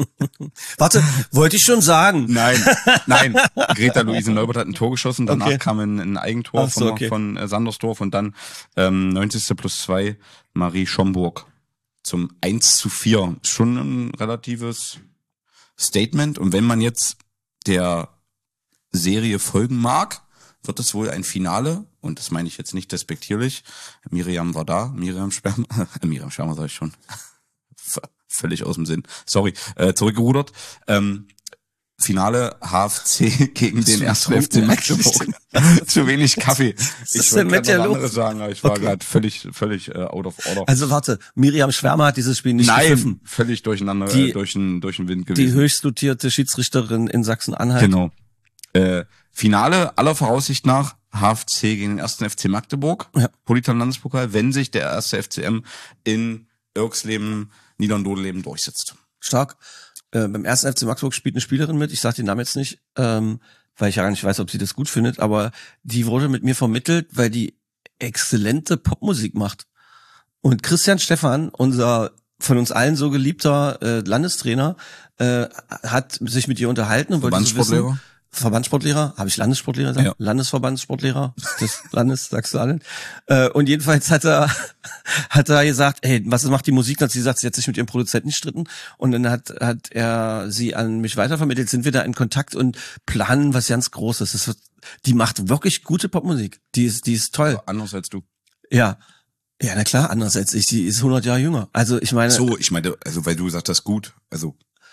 Warte, wollte ich schon sagen. Nein, nein. Greta Luise Neubert hat ein Tor geschossen, danach Okay. kam ein, ein Eigentor Ach so, von, okay. von äh, Sandersdorf und dann ähm, neunzigste plus zwei Marie Schomburg zum eins zu vier. Schon ein relatives Statement. Und wenn man jetzt der Serie folgen mag, wird es wohl ein Finale, und das meine ich jetzt nicht despektierlich. Miriam war da, Miriam Sperma, äh, Miriam Sperma sag ich schon. V- Völlig aus dem Sinn. Sorry, äh, zurückgerudert. Ähm, Finale H F C gegen den ersten F C Magdeburg. Zu wenig Kaffee. ist Ich denn wollte mit gerade dir was los? anderes sagen, aber ich war Okay. gerade völlig, völlig äh, out of order. Also warte, Miriam Schwärmer hat dieses Spiel nicht Nein, gepfiffen. völlig durcheinander, Die- äh, durch den durch den Wind Die gewesen. höchst dotierte Schiedsrichterin in Sachsen-Anhalt. Genau. Äh, Finale aller Voraussicht nach H F C gegen den ersten F C Magdeburg. Ja. Politan-Landespokal, wenn sich der erste F C M in Irksleben, Niederndodeleben durchsetzt. Stark. Äh, beim ersten F C Magdeburg spielt eine Spielerin mit, ich sage den Namen jetzt nicht, ähm, weil ich ja gar nicht weiß, ob sie das gut findet, aber die wurde mit mir vermittelt, weil die exzellente Popmusik macht. Und Christian Stephan, unser von uns allen so geliebter äh, Landestrainer, äh, hat sich mit ihr unterhalten und wollte so Verbandssportlehrer? wissen, Verbandssportlehrer, habe ich Landessportlehrer gesagt? Ja. Landesverbandssportlehrer des Landes Sachsen-Anhalt. Äh, und jedenfalls hat er hat er gesagt, hey, was macht die Musik? Dann hat sie gesagt, sie hat sich mit ihrem Produzenten gestritten und dann hat hat er sie an mich weitervermittelt. Sind wir da in Kontakt und planen was ganz Großes. Das wird, die macht wirklich gute Popmusik. Die ist die ist toll. Anders als du. Ja. Ja, na klar, anders als ich. Die ist hundert Jahre jünger. Also ich meine, So, ich meine, also weil du sagst das gut, also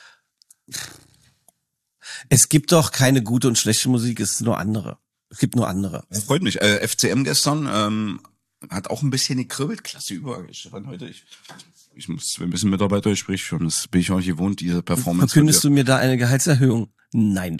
es gibt doch keine gute und schlechte Musik, es ist nur andere. Es gibt nur andere. das freut mich. Äh, F C M gestern ähm, hat auch ein bisschen gekribbelt. Klasse Übergang. Stefan, heute ich ich muss ein bisschen Mitarbeiter sprich und das bin ich auch gewohnt, diese Performance. Verkündest du mir da eine Gehaltserhöhung? Nein.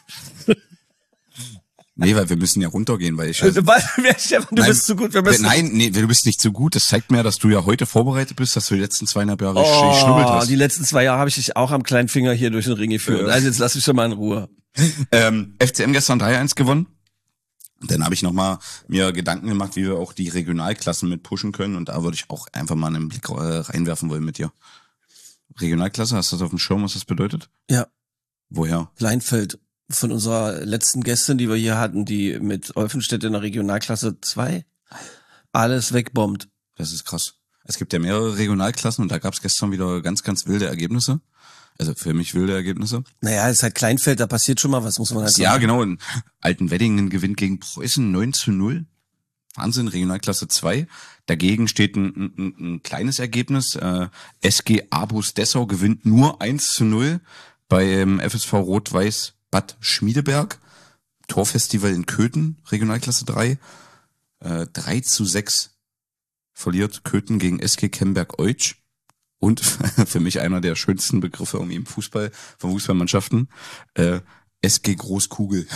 Nee, weil wir müssen ja runtergehen, weil ich ja, Weil, Stefan, du Nein, bist zu gut. Wir müssen nein, nee, du bist nicht so gut. Das zeigt mir, dass du ja heute vorbereitet bist, dass du die letzten zweieinhalb Jahre oh, schnubbelt hast. Die letzten zwei Jahre habe ich dich auch am kleinen Finger hier durch den Ring geführt. Ja. Also jetzt lass mich schon mal in Ruhe. Ähm, F C M gestern drei eins gewonnen. Und dann habe ich nochmal mir Gedanken gemacht, wie wir auch die Regionalklassen mit pushen können. Und da würde ich auch einfach mal einen Blick äh, reinwerfen wollen mit dir. Regionalklasse, hast du das auf dem Schirm, was das bedeutet? Ja, Woher? Leinfeld von unserer letzten Gästin, die wir hier hatten, die mit Olfenstedt in der Regionalklasse zwei alles wegbombt. Das ist krass. Es gibt ja mehrere Regionalklassen und da gab es gestern wieder ganz, ganz wilde Ergebnisse. Also für mich wilde Ergebnisse. Naja, es ist halt Kleinfeld, da passiert schon mal was, muss man halt Ja, sagen. genau. In Altenweddingen gewinnt gegen Preußen neun zu null. Wahnsinn, Regionalklasse zwei. Dagegen steht ein, ein, ein kleines Ergebnis. Äh, S G Abus Dessau gewinnt nur eins zu null beim F S V Rot-Weiß Bad Schmiedeberg. Torfestival in Köthen, Regionalklasse drei. Äh, drei zu sechs verliert Köthen gegen S G Kemberg-Eutsch. Und für mich einer der schönsten Begriffe um im Fußball, von Fußballmannschaften, äh, S G Großkugel.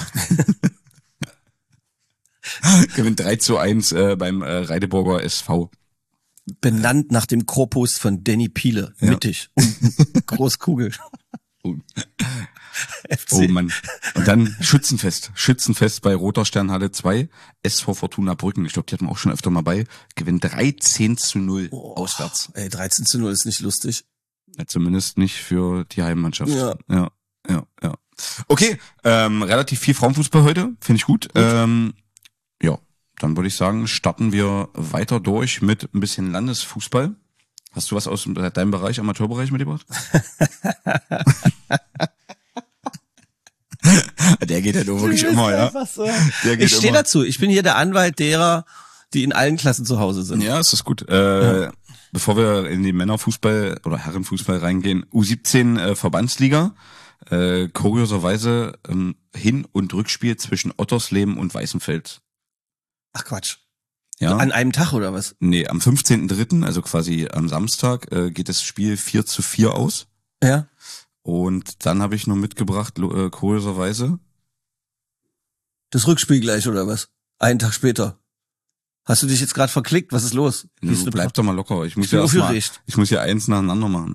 Gewinnt drei zu eins äh, beim äh, Reideburger S V. Benannt nach dem Korpus von Danny Piele, Ja. mittig. Und Großkugel. Oh, F oh C. Mann. Und dann Schützenfest. Schützenfest bei Roter Sternhalle zwei. S V Fortuna Brücken. Ich glaube, die hatten wir auch schon öfter mal bei. Gewinnt dreizehn zu null Oh, auswärts. Ey, dreizehn zu null ist nicht lustig. Ja, zumindest nicht für die Heimmannschaft. Ja. ja, ja. ja. Okay, ähm, relativ viel Frauenfußball heute, finde ich gut. gut. Ähm, ja, dann würde ich sagen, starten wir weiter durch mit ein bisschen Landesfußball. Hast du was aus deinem Bereich, Amateurbereich mitgebracht? Der geht ja nur wirklich immer, ja. So. Der geht ich stehe dazu. Ich bin hier der Anwalt derer, die in allen Klassen zu Hause sind. Ja, ist das gut. Äh, ja. Bevor wir in die Männerfußball oder Herrenfußball reingehen, U siebzehn äh, Verbandsliga. Äh, kurioserweise ähm, Hin- und Rückspiel zwischen Ottersleben und Weißenfels. Ach Quatsch. Ja. An einem Tag oder was? Nee, am fünfzehnten dritten, also quasi am Samstag, äh, geht das Spiel vier zu vier aus. Ja. Und dann habe ich noch mitgebracht, äh, kurioserweise. Das Rückspiel gleich oder was? Einen Tag später. Hast du dich jetzt gerade verklickt? Was ist los? Du, du bleib doch mal locker. Ich muss ich ja erst mal, ich muss ja eins nacheinander machen.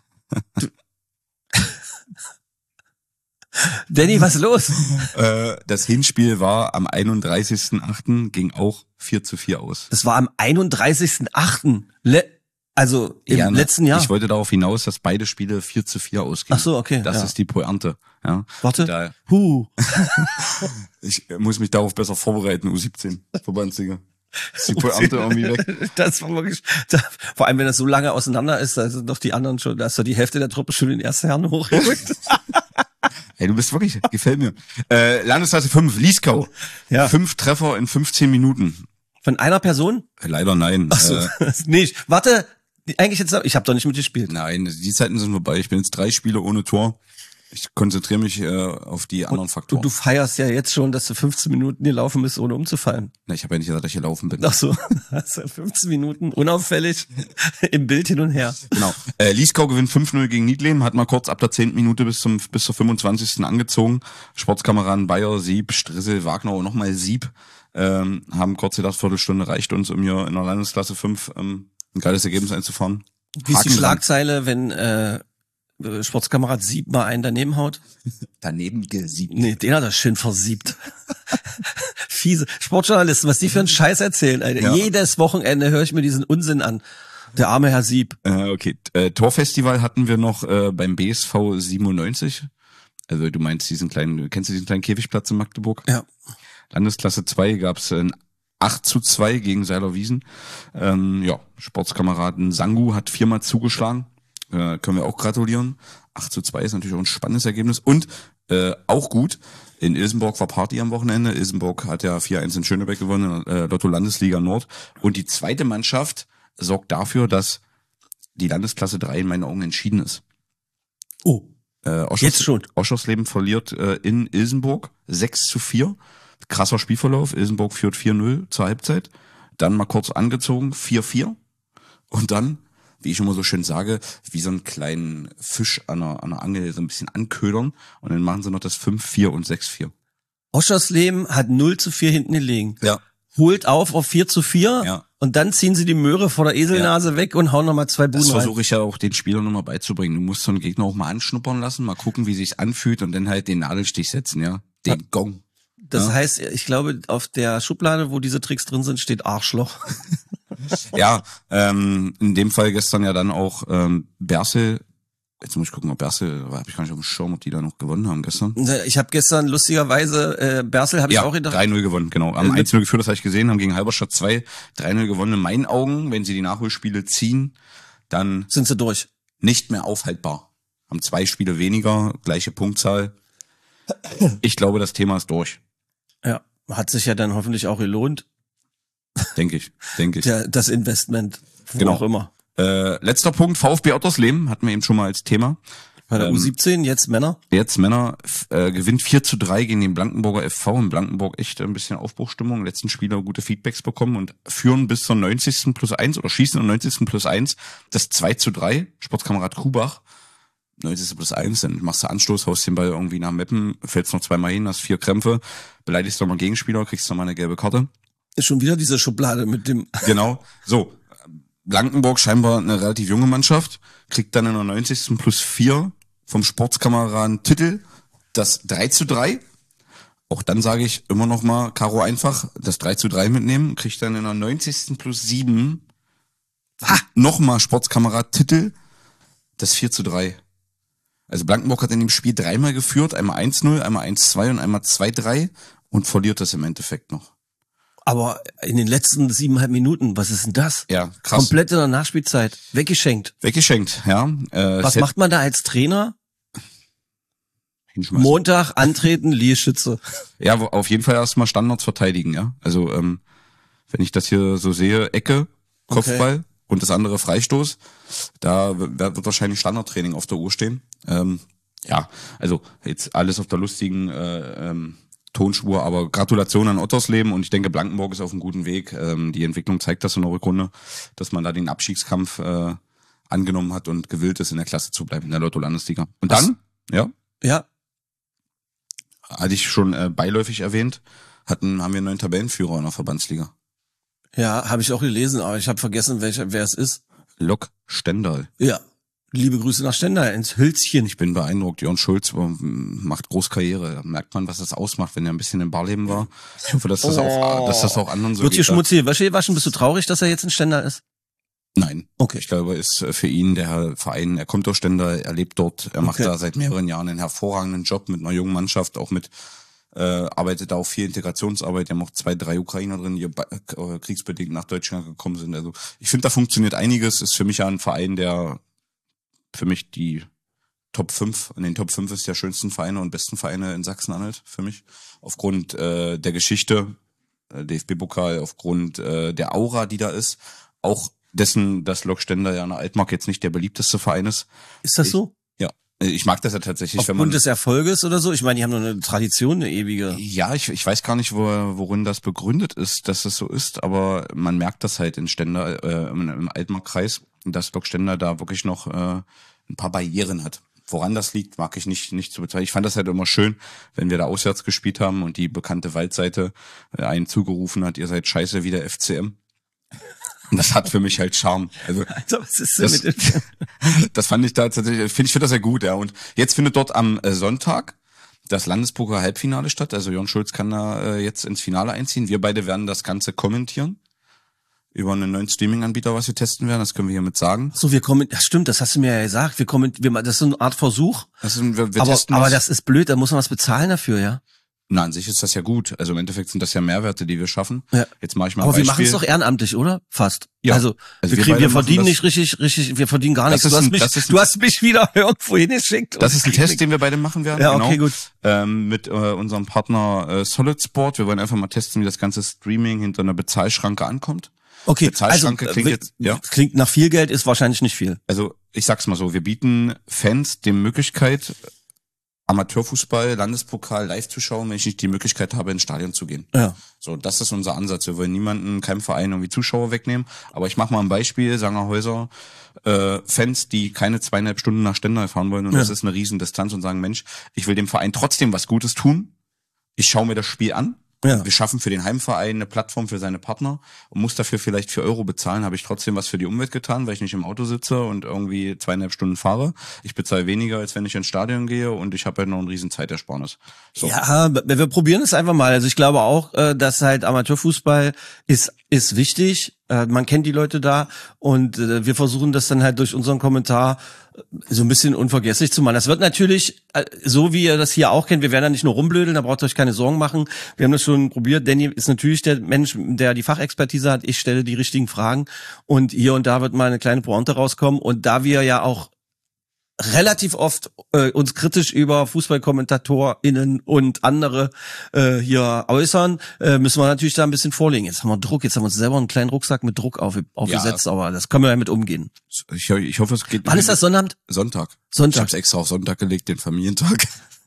Danny, was ist los? äh, das Hinspiel war am einunddreißigsten achten ging auch vier zu vier aus. Das war am einunddreißigsten achten Le- Also im ja, letzten Jahr. Ich wollte darauf hinaus, dass beide Spiele vier zu vier ausgingen. Ach so, okay. Das ja. ist die Pointe. Ja. Warte. Da, huh. Ich muss mich darauf besser vorbereiten, U siebzehn, Verbandsliga. Ist die Pointe irgendwie weg? Das war wirklich, da, vor allem wenn das so lange auseinander ist, da sind doch die anderen schon, da ist doch die Hälfte der Truppe schon in den ersten Herren hochgerückt. Hey, du bist wirklich, gefällt mir. Äh, Landesklasse fünf, Lieskau. Ja. Fünf Treffer in fünfzehn Minuten. Von einer Person? Leider nein. Ach so, äh, nicht. Warte, eigentlich jetzt, ich habe doch nicht mitgespielt. Nein, die Zeiten sind vorbei. Ich bin jetzt drei Spiele ohne Tor. Ich konzentriere mich äh, auf die anderen und, Faktoren. Und du feierst ja jetzt schon, dass du fünfzehn Minuten gelaufen bist, ohne umzufallen. Na, ich habe ja nicht gesagt, dass ich gelaufen bin. Ach so, also fünfzehn Minuten unauffällig im Bild hin und her. Genau. Äh, Lieskau gewinnt fünf null gegen Niedleben, hat mal kurz ab der zehnten Minute bis zum bis zur fünfundzwanzigsten angezogen. Sportskameraden Bayer, Sieb, Strissel, Wagner und nochmal Sieb ähm, haben kurz gedacht, Viertelstunde reicht uns, um hier in der Landesklasse fünf ähm, ein geiles Ergebnis einzufahren. Wie ist die Schlagzeile, wenn äh, Sportskamerad Sieb mal einen daneben haut? Daneben gesiebt. Nee, den hat er schön versiebt. Fiese Sportjournalisten, was die für einen Scheiß erzählen, Alter. Ja. Jedes Wochenende höre ich mir diesen Unsinn an. Der arme Herr Sieb. Äh, okay, äh, Torfestival hatten wir noch äh, beim B S V siebenundneunzig. Also du meinst diesen kleinen, kennst du diesen kleinen Käfigplatz in Magdeburg? Ja. Landesklasse zwei gab's ein acht zu zwei gegen Seilerwiesen. Ähm, ja, Sportskameraden Sangu hat viermal zugeschlagen. Äh, können wir auch gratulieren. acht zu zwei ist natürlich auch ein spannendes Ergebnis. Und äh, auch gut, in Ilsenburg war Party am Wochenende. Ilsenburg hat ja vier eins in Schönebeck gewonnen, äh, Lotto Landesliga Nord. Und die zweite Mannschaft sorgt dafür, dass die Landesklasse drei in meinen Augen entschieden ist. Oh, äh, Oschers, jetzt schon. Oschersleben verliert äh, in Ilsenburg sechs zu vier. Krasser Spielverlauf. Ilsenburg führt vier null zur Halbzeit. Dann mal kurz angezogen, vier vier. Und dann, wie ich immer so schön sage, wie so einen kleinen Fisch an einer, an einer Angel so ein bisschen anködern. Und dann machen sie noch das fünf vier und sechs vier. Oschersleben hat null zu vier hinten gelegen. Ja. Holt auf auf vier zu vier. Ja. Und dann ziehen sie die Möhre vor der Eselnase ja. weg und hauen nochmal zwei Buden rein. Das rein. versuche ich ja auch den Spielern nochmal beizubringen. Du musst so einen Gegner auch mal anschnuppern lassen, mal gucken, wie sich's anfühlt und dann halt den Nadelstich setzen, ja. Den ja. Gong. Das ja. heißt, ich glaube, auf der Schublade, wo diese Tricks drin sind, steht Arschloch. Ja, ähm, in dem Fall gestern ja dann auch ähm, Bersel. Jetzt muss ich gucken, ob Bersel, habe ich gar nicht auf dem Schirm, ob die da noch gewonnen haben gestern. Ich habe gestern lustigerweise, äh, Bersel habe ich ja, auch gedacht. drei null gewonnen, genau. Am äh, eins null geführt, das habe ich gesehen, haben gegen Halberstadt zwei drei null gewonnen. In meinen Augen, wenn sie die Nachholspiele ziehen, dann sind sie durch. Nicht mehr aufhaltbar. Haben zwei Spiele weniger, gleiche Punktzahl. Ich glaube, das Thema ist durch. Ja, hat sich ja dann hoffentlich auch gelohnt. Denke ich, denke ich. Ja, das Investment, wo genau. auch immer. Äh, letzter Punkt, VfB Ottersleben, hatten wir eben schon mal als Thema. Bei der ähm, U siebzehn, jetzt Männer? Jetzt Männer, äh, gewinnt vier zu drei gegen den Blankenburger F V. In Blankenburg echt ein bisschen Aufbruchstimmung. Letzten Spieler gute Feedbacks bekommen und führen bis zur neunzigsten plus eins oder schießen am neunzigsten plus eins das zwei zu drei. Sportskamerad Krubach. neunzigsten plus eins, dann machst du Anstoß, haust den Ball irgendwie nach Meppen, fällst noch zweimal hin, hast vier Krämpfe, beleidigst nochmal Gegenspieler, kriegst nochmal eine gelbe Karte. Ist schon wieder diese Schublade mit dem... Genau, so. Blankenburg scheinbar eine relativ junge Mannschaft, kriegt dann in der neunzigsten plus vier vom Sportskameraden Titel das drei zu drei. Auch dann sage ich immer noch mal, Karo einfach, das drei zu drei mitnehmen, kriegt dann in der neunzigsten plus sieben ha, nochmal Sportskamerad Titel das vier zu drei. Also Blankenburg hat in dem Spiel dreimal geführt, einmal eins null, einmal eins zwei und einmal zwei drei und verliert das im Endeffekt noch. Aber in den letzten siebeneinhalb Minuten, was ist denn das? Ja, krass. Komplett in der Nachspielzeit. Weggeschenkt. Weggeschenkt, ja. Äh, was macht man da als Trainer? Hinschmeißen. Montag antreten, Liegestütze. Ja, auf jeden Fall erstmal Standards verteidigen, ja. Also ähm, wenn ich das hier so sehe, Ecke, Kopfball okay. und das andere Freistoß, da wird wahrscheinlich Standardtraining auf der Uhr stehen. Ähm, ja, also jetzt alles auf der lustigen äh, ähm, Tonspur, aber Gratulation an Ottersleben und ich denke, Blankenburg ist auf einem guten Weg. Ähm, die Entwicklung zeigt das in der Rückrunde, dass man da den Abstiegskampf äh, angenommen hat und gewillt ist, in der Klasse zu bleiben, in der Lotto-Landesliga. Und dann, Was? ja, ja, hatte ich schon äh, beiläufig erwähnt, hatten haben wir einen neuen Tabellenführer in der Verbandsliga. Ja, habe ich auch gelesen, aber ich habe vergessen, welcher wer es ist. Lok Stendal. Ja, liebe Grüße nach Stendal, ins Hülzchen. Ich bin beeindruckt. Jörn Schulz macht groß Karriere. Da merkt man, was das ausmacht, wenn er ein bisschen im Barleben war. Ich hoffe, dass das, oh. auch, dass das auch anderen so Wird geht. hier schmutzig Wäsche gewaschen? Bist du traurig, dass er jetzt in Stendal ist? Nein. Okay. Ich glaube, ist für ihn der Verein, er kommt aus Stendal, er lebt dort, er macht okay. da seit mehreren Jahren einen hervorragenden Job mit einer jungen Mannschaft, auch mit äh, arbeitet da auch viel Integrationsarbeit. Wir haben auch zwei, drei Ukrainer drin, die äh, kriegsbedingt nach Deutschland gekommen sind. Also ich finde, da funktioniert einiges. Ist für mich ja ein Verein, der für mich die Top fünf, in den Top fünf ist der schönsten Vereine und besten Vereine in Sachsen-Anhalt für mich. Aufgrund äh, der Geschichte, äh, D F B-Pokal, aufgrund äh, der Aura, die da ist, auch dessen, dass Lok Stendal ja in der Altmark jetzt nicht der beliebteste Verein ist. Ist das ich, so? Ja, ich mag das ja tatsächlich. Aufgrund wenn man des Erfolges oder so? Ich meine, die haben nur eine Tradition, eine ewige. Ja, ich, ich weiß gar nicht, wo, worin das begründet ist, dass es so ist, aber man merkt das halt in Stendal, äh, im, im Altmark-Kreis, dass Lok Stendal da wirklich noch äh, ein paar Barrieren hat. Woran das liegt, mag ich nicht nicht zu bezweifeln. Ich fand das halt immer schön, wenn wir da auswärts gespielt haben und die bekannte Waldseite äh, einen zugerufen hat, ihr seid scheiße wie der F C M. Und das hat für mich halt Charme. Also, also was ist denn das, mit das fand ich da tatsächlich, finde ich finde das ja gut, ja. Und jetzt findet dort am äh, Sonntag das Landespokal-Halbfinale statt. Also Jörn Schulz kann da äh, jetzt ins Finale einziehen. Wir beide werden das Ganze kommentieren über einen neuen Streaming-Anbieter, was wir testen werden. Das können wir hiermit sagen. So, wir kommen, das stimmt, das hast du mir ja gesagt. Wir kommen, wir, das ist so eine Art Versuch. Das ist, wir, wir aber testen aber was. das ist blöd, da muss man was bezahlen dafür, ja? Na, an sich ist das ja gut. Also im Endeffekt sind das ja Mehrwerte, die wir schaffen. Ja. Jetzt mache ich mal aber ein Beispiel. wir machen es doch ehrenamtlich, oder? Fast. Ja. Also, also wir, wir, kriegen, wir verdienen das, nicht richtig, richtig, wir verdienen gar nichts. Du, hast ein, mich, ein, du hast mich wieder irgendwo hingeschickt. Das ist ein Test, den wir beide machen werden. Ja, genau. okay, gut. Ähm, mit äh, unserem Partner äh, Solid Sport. Wir wollen einfach mal testen, wie das ganze Streaming hinter einer Bezahlschranke ankommt. Okay, Bezahlschranke also, klingt äh, jetzt, ja. Klingt nach viel Geld, ist wahrscheinlich nicht viel. Also ich sag's mal so, wir bieten Fans die Möglichkeit, Amateurfußball, Landespokal live zu schauen, wenn ich nicht die Möglichkeit habe, ins Stadion zu gehen. Ja. So, das ist unser Ansatz. Wir wollen niemanden, keinem Verein irgendwie Zuschauer wegnehmen. Aber ich mache mal ein Beispiel, Sangerhäuser, äh, Fans, die keine zweieinhalb Stunden nach Stendal fahren wollen und ja. das ist eine Riesendistanz und sagen, Mensch, ich will dem Verein trotzdem was Gutes tun. Ich schaue mir das Spiel an. Ja. Wir schaffen für den Heimverein eine Plattform für seine Partner und muss dafür vielleicht vier Euro bezahlen. Habe ich trotzdem was für die Umwelt getan, weil ich nicht im Auto sitze und irgendwie zweieinhalb Stunden fahre. Ich bezahle weniger, als wenn ich ins Stadion gehe und ich habe halt noch einen riesen Zeitersparnis. So. Ja, wir probieren es einfach mal. Also ich glaube auch, dass halt Amateurfußball ist ist wichtig. Man kennt die Leute da und wir versuchen das dann halt durch unseren Kommentar so ein bisschen unvergesslich zu machen. Das wird natürlich, so wie ihr das hier auch kennt, wir werden da nicht nur rumblödeln, da braucht ihr euch keine Sorgen machen. Wir haben das schon probiert. Danny ist natürlich der Mensch, der die Fachexpertise hat. Ich stelle die richtigen Fragen und hier und da wird mal eine kleine Pointe rauskommen. Und da wir ja auch relativ oft äh, uns kritisch über FußballkommentatorInnen und andere äh, hier äußern, äh, müssen wir natürlich da ein bisschen vorlegen. Jetzt haben wir Druck, jetzt haben wir uns selber einen kleinen Rucksack mit Druck auf, aufgesetzt, ja. aber das können wir ja mit umgehen. Ich, ich hoffe, es geht. Wann ist das, Sonnabend? Sonntag. Sonntag. Ich habe es extra auf Sonntag gelegt, den Familientag.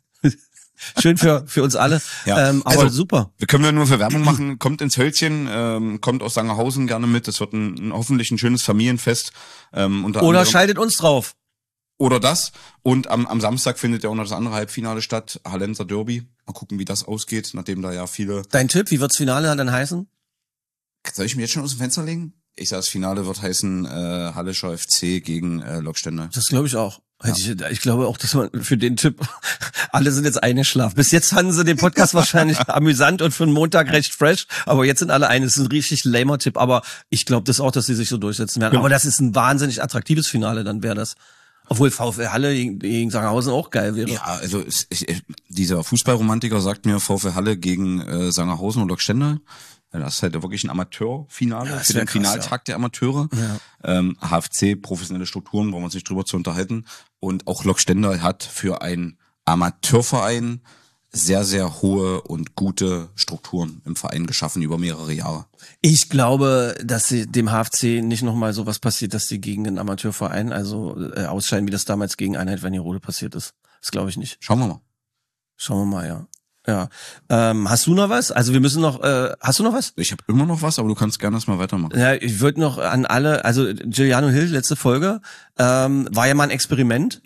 Schön für für uns alle, ja. ähm, aber also, super. Wir können ja nur für Werbung machen. Kommt ins Hölzchen, ähm, kommt aus Sangerhausen gerne mit. Es wird ein, ein hoffentlich ein schönes Familienfest. Ähm, unter Oder anderem. schaltet uns drauf. Oder das. Und am, am Samstag findet ja auch noch das andere Halbfinale statt, Hallenser Derby. Mal gucken, wie das ausgeht, nachdem da ja viele... Dein Tipp, wie wird's Finale dann heißen? Soll ich mir jetzt schon aus dem Fenster legen? Ich sag, das Finale wird heißen äh, Hallischer F C gegen äh, Lok Stendal. Das glaube ich auch. Ja. Ich, ich glaube auch, dass man für den Tipp, alle sind jetzt eingeschlafen. Bis jetzt fanden sie den Podcast wahrscheinlich amüsant und für einen Montag recht fresh, aber jetzt sind alle ein. Das ist ein richtig lamer Tipp, aber ich glaube das auch, dass sie sich so durchsetzen werden. Ja. Aber das ist ein wahnsinnig attraktives Finale, dann wäre das. Obwohl VfL Halle gegen, gegen Sangerhausen auch geil wäre. Ja, also es, ich, dieser Fußballromantiker sagt mir VfL Halle gegen äh, Sangerhausen und Lokstendal. Das ist halt wirklich ein Amateurfinale Ja, für den krass, Finaltag ja. der Amateure. Ja. Ähm, H F C, professionelle Strukturen, brauchen wir uns nicht drüber zu unterhalten. Und auch Lokstendal hat für einen Amateurverein sehr, sehr hohe und gute Strukturen im Verein geschaffen über mehrere Jahre. Ich glaube, dass sie dem H F C nicht nochmal sowas passiert, dass sie gegen den Amateurverein also äh, ausscheiden, wie das damals gegen Einheit Wernigerode passiert ist. Das glaube ich nicht. Schauen wir mal. Schauen wir mal, ja. Ja. Ähm, hast du noch was? Also wir müssen noch, äh, hast du noch was? Ich habe immer noch was, aber du kannst gerne erstmal weitermachen. Ja, ich würde noch an alle, also Giuliano Hill, letzte Folge, ähm, war ja mal ein Experiment.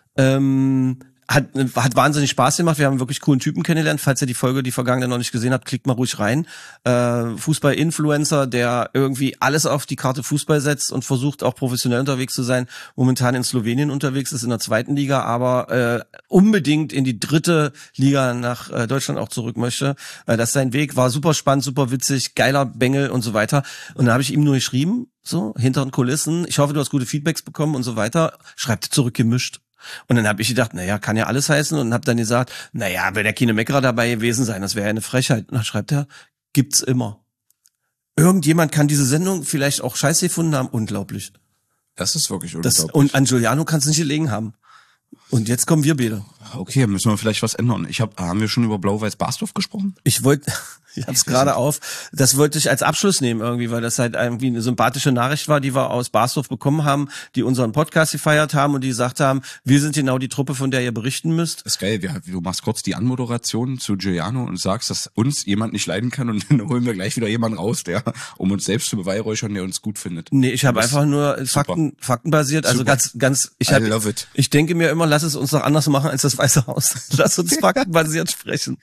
Ähm, Hat, hat wahnsinnig Spaß gemacht. Wir haben wirklich coolen Typen kennengelernt. Falls ihr die Folge, die vergangene noch nicht gesehen habt, klickt mal ruhig rein. Äh, Fußball-Influencer, der irgendwie alles auf die Karte Fußball setzt und versucht auch professionell unterwegs zu sein. Momentan in Slowenien unterwegs ist, in der zweiten Liga, aber äh, unbedingt in die dritte Liga nach äh, Deutschland auch zurück möchte. Äh, das ist sein Weg. War super spannend, super witzig, geiler Bengel und so weiter. Und dann habe ich ihm nur geschrieben, so, hinter den Kulissen. Ich hoffe, du hast gute Feedbacks bekommen und so weiter. Schreibt zurück gemischt. Und dann habe ich gedacht, naja, kann ja alles heißen, und habe dann gesagt, naja, will der keine Meckerer dabei gewesen sein, das wäre ja eine Frechheit. Und dann schreibt er, gibt's immer. Irgendjemand kann diese Sendung vielleicht auch scheiße gefunden haben, unglaublich. Das ist wirklich unglaublich. Das, und an Giuliano kann es nicht gelegen haben. Und jetzt kommen wir beide. Okay, müssen wir vielleicht was ändern. Ich hab, haben wir schon über Blau-Weiß-Barsdorf gesprochen? Ich wollte, ich hab's gerade auf, das wollte ich als Abschluss nehmen irgendwie, weil das halt irgendwie eine sympathische Nachricht war, die wir aus Barsdorf bekommen haben, die unseren Podcast gefeiert haben und die gesagt haben, wir sind genau die Truppe, von der ihr berichten müsst. Das ist geil, wir, du machst kurz die Anmoderation zu Giuliano und sagst, dass uns jemand nicht leiden kann, und dann holen wir gleich wieder jemanden raus, der, um uns selbst zu beweihräuchern, der uns gut findet. Nee, ich habe einfach nur Fakten, faktenbasiert, also Super. ganz, ganz, ich I hab, love it. ich denke mir immer, lass es uns doch anders machen als das Weiße Haus. Lass uns faktenbasiert sprechen.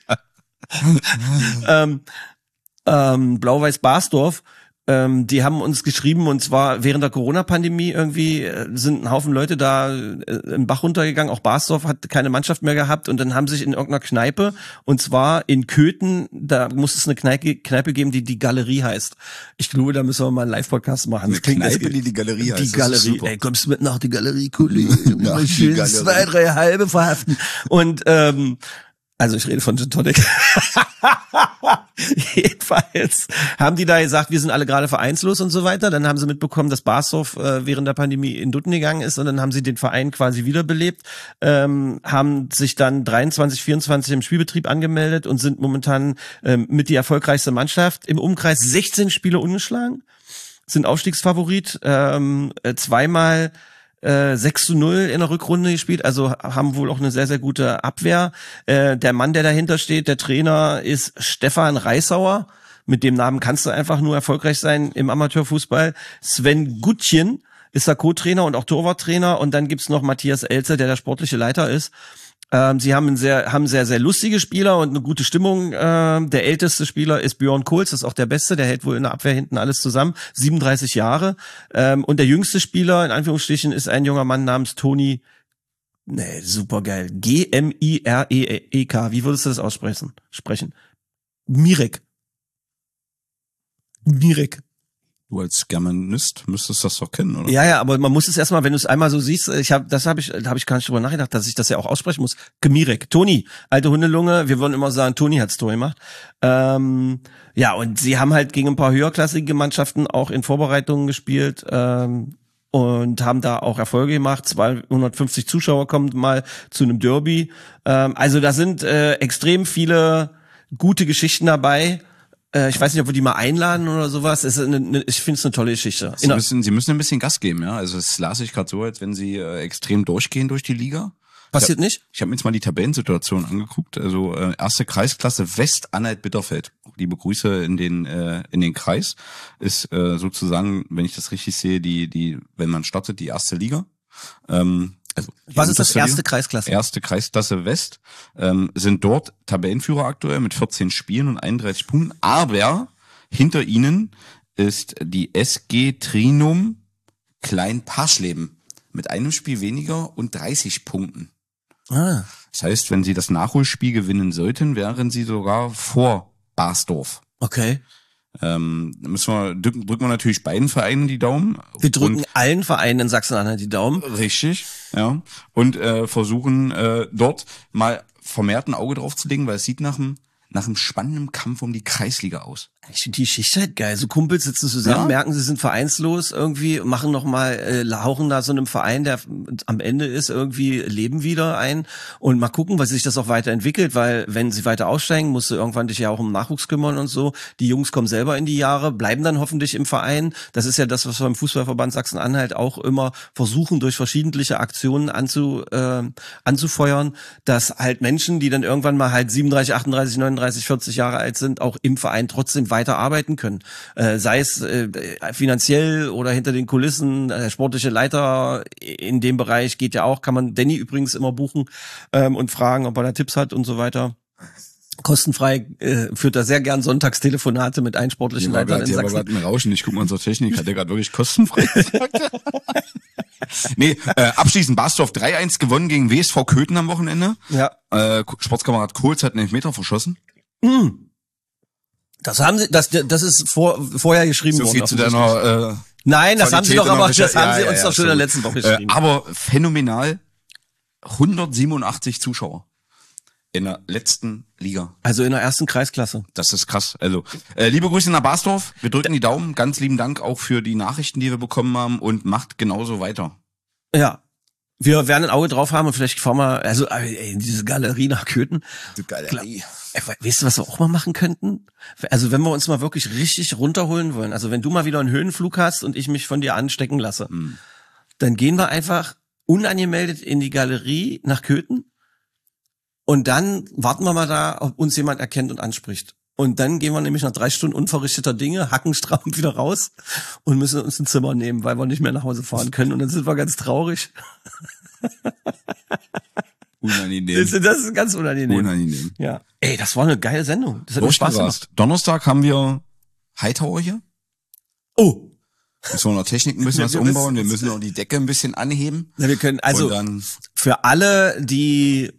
ähm, ähm, Blau-Weiß-Barsdorf, ähm, die haben uns geschrieben, und zwar während der Corona-Pandemie irgendwie äh, sind ein Haufen Leute da äh, im Bach runtergegangen. Auch Barsdorf hat keine Mannschaft mehr gehabt, und dann haben sich in irgendeiner Kneipe, und zwar in Köthen, da muss es eine Kneipe, Kneipe geben, die die Galerie heißt. Ich glaube, da müssen wir mal einen Live-Podcast machen. Eine Das klingt, Kneipe, das, die die Galerie heißt. Die Galerie. Ey, kommst du mit nach die Galerie, Kollege? Nach Mal die schön Galerie. zwei, drei halbe verhaften. Und ähm, also ich rede von Gin Tonic. Jedenfalls haben die da gesagt, wir sind alle gerade vereinslos und so weiter. Dann haben sie mitbekommen, dass Barsdorf äh, während der Pandemie in Dutten gegangen ist, und dann haben sie den Verein quasi wiederbelebt, ähm, haben sich dann dreiundzwanzig, vierundzwanzig im Spielbetrieb angemeldet und sind momentan ähm, mit die erfolgreichste Mannschaft. Im Umkreis sechzehn Spiele ungeschlagen, sind Aufstiegsfavorit, ähm, äh, zweimal Äh, sechs zu null in der Rückrunde gespielt, also haben wohl auch eine sehr, sehr gute Abwehr. Äh, der Mann, der dahinter steht, der Trainer, ist Stefan Reissauer. Mit dem Namen kannst du einfach nur erfolgreich sein im Amateurfußball. Sven Gutchen ist der Co-Trainer und auch Torwarttrainer, und dann gibt's noch Matthias Elze, der der sportliche Leiter ist. Ähm, sie haben einen sehr, haben sehr, sehr lustige Spieler und eine gute Stimmung. Ähm, der älteste Spieler ist Björn Kohls, das ist auch der Beste, der hält wohl in der Abwehr hinten alles zusammen, siebenunddreißig Jahre. Ähm, und der jüngste Spieler, in Anführungsstrichen, ist ein junger Mann namens Toni, nee, super geil, G M I R E E K, wie würdest du das aussprechen? Sprechen? Mirek. Mirek. Du als Germanist müsstest das doch kennen, oder? Ja, ja, aber man muss es erstmal, wenn du es einmal so siehst, ich habe, das habe ich, da habe ich gar nicht drüber nachgedacht, dass ich das ja auch aussprechen muss. Gemirek, Toni, alte Hundelunge, wir würden immer sagen, Toni hat's Tor gemacht. Ähm, ja, und sie haben halt gegen ein paar höherklassige Mannschaften auch in Vorbereitungen gespielt, ähm, und haben da auch Erfolge gemacht. zweihundertfünfzig Zuschauer kommen mal zu einem Derby. Ähm, also da sind äh, extrem viele gute Geschichten dabei. Ich weiß nicht, ob wir die mal einladen oder sowas. Es ist eine, eine, ich finde es eine tolle Geschichte. Sie müssen, Sie müssen ein bisschen Gas geben, ja. Also es las ich gerade so, als wenn Sie äh, extrem durchgehen durch die Liga. Passiert ich hab, nicht? Ich habe mir jetzt mal die Tabellensituation angeguckt. Also äh, erste Kreisklasse West Anhalt-Bitterfeld. Liebe Grüße in den äh, in den Kreis. Ist äh, sozusagen, wenn ich das richtig sehe, die die, wenn man startet, die erste Liga. Ähm, Also Was ist das erste Kreisklasse? Erste Kreisklasse West, ähm, sind dort Tabellenführer aktuell mit vierzehn Spielen und einunddreißig Punkten, aber hinter ihnen ist die S G Trinum Klein-Paschleben mit einem Spiel weniger und dreißig Punkten. Ah. Das heißt, wenn sie das Nachholspiel gewinnen sollten, wären sie sogar vor Barsdorf. Okay. Ähm, müssen wir, drücken, drücken wir natürlich beiden Vereinen die Daumen. Wir drücken und, allen Vereinen in Sachsen-Anhalt die Daumen. Richtig, ja. Und äh, versuchen äh, dort mal vermehrt ein Auge drauf zu legen, weil es sieht nach einem nach einem spannenden Kampf um die Kreisliga aus. Ich finde die Geschichte halt geil. So Kumpels sitzen zusammen, ja. merken, sie sind vereinslos irgendwie, machen nochmal, äh, hauchen da so einem Verein, der am Ende ist, irgendwie Leben wieder ein und mal gucken, was sich das auch weiterentwickelt, weil wenn sie weiter aussteigen, musst du irgendwann dich ja auch um Nachwuchs kümmern und so. Die Jungs kommen selber in die Jahre, bleiben dann hoffentlich im Verein. Das ist ja das, was wir im Fußballverband Sachsen-Anhalt auch immer versuchen, durch verschiedentliche Aktionen anzu, äh, anzufeuern, dass halt Menschen, die dann irgendwann mal halt siebenunddreißig, achtunddreißig, neununddreißig, vierzig Jahre alt sind, auch im Verein trotzdem weiter arbeiten können. Äh, sei es äh, finanziell oder hinter den Kulissen. Der sportliche Leiter in dem Bereich geht ja auch, kann man Danny übrigens immer buchen ähm, und fragen, ob er da Tipps hat und so weiter. Kostenfrei äh, führt er sehr gern Sonntagstelefonate mit allen sportlichen Leitern grad, in Sachsen. Ich war gerade ein Rauschen, ich guck mal unsere Technik, hat der gerade wirklich kostenfrei gesagt? Nee, äh, abschließend Bastorf drei eins gewonnen gegen W S V Köthen am Wochenende. Ja. Äh, Sportskamerad Kohls hat einen Elfmeter verschossen. Mhm. Das haben sie, das, das ist vor, vorher geschrieben so worden. Viel zu deiner, äh, Nein, das haben sie doch aber, das ja, haben sie ja, uns ja, doch schon in der so. letzten Woche geschrieben. Äh, aber phänomenal, hundertsiebenundachtzig Zuschauer in der letzten Liga. Also in der ersten Kreisklasse. Das ist krass. Also, äh, liebe Grüße nach Bastorf. Wir drücken die Daumen. Ganz lieben Dank auch für die Nachrichten, die wir bekommen haben und macht genauso weiter. Ja. Wir werden ein Auge drauf haben und vielleicht fahren wir, also ey, diese Galerie nach Köthen. Die Galerie. Ey, weißt du, was wir auch mal machen könnten? Also wenn wir uns mal wirklich richtig runterholen wollen, also wenn du mal wieder einen Höhenflug hast und ich mich von dir anstecken lasse, hm. dann gehen wir einfach unangemeldet in die Galerie nach Köthen und dann warten wir mal da, ob uns jemand erkennt und anspricht. Und dann gehen wir nämlich nach drei Stunden unverrichteter Dinge, hackenstramm wieder raus und müssen uns ein Zimmer nehmen, weil wir nicht mehr nach Hause fahren können. Und dann sind wir ganz traurig. Unangenehm. Das, das ist ganz unangenehm. Unangenehm. Ja. Ey, das war eine geile Sendung. Das hat mir Spaß gemacht. Donnerstag haben wir Hightower hier. Oh. Müssen wir noch Technik ein bisschen was umbauen. Wir müssen noch die Decke ein bisschen anheben. Ja, wir können, also, und dann für alle, die,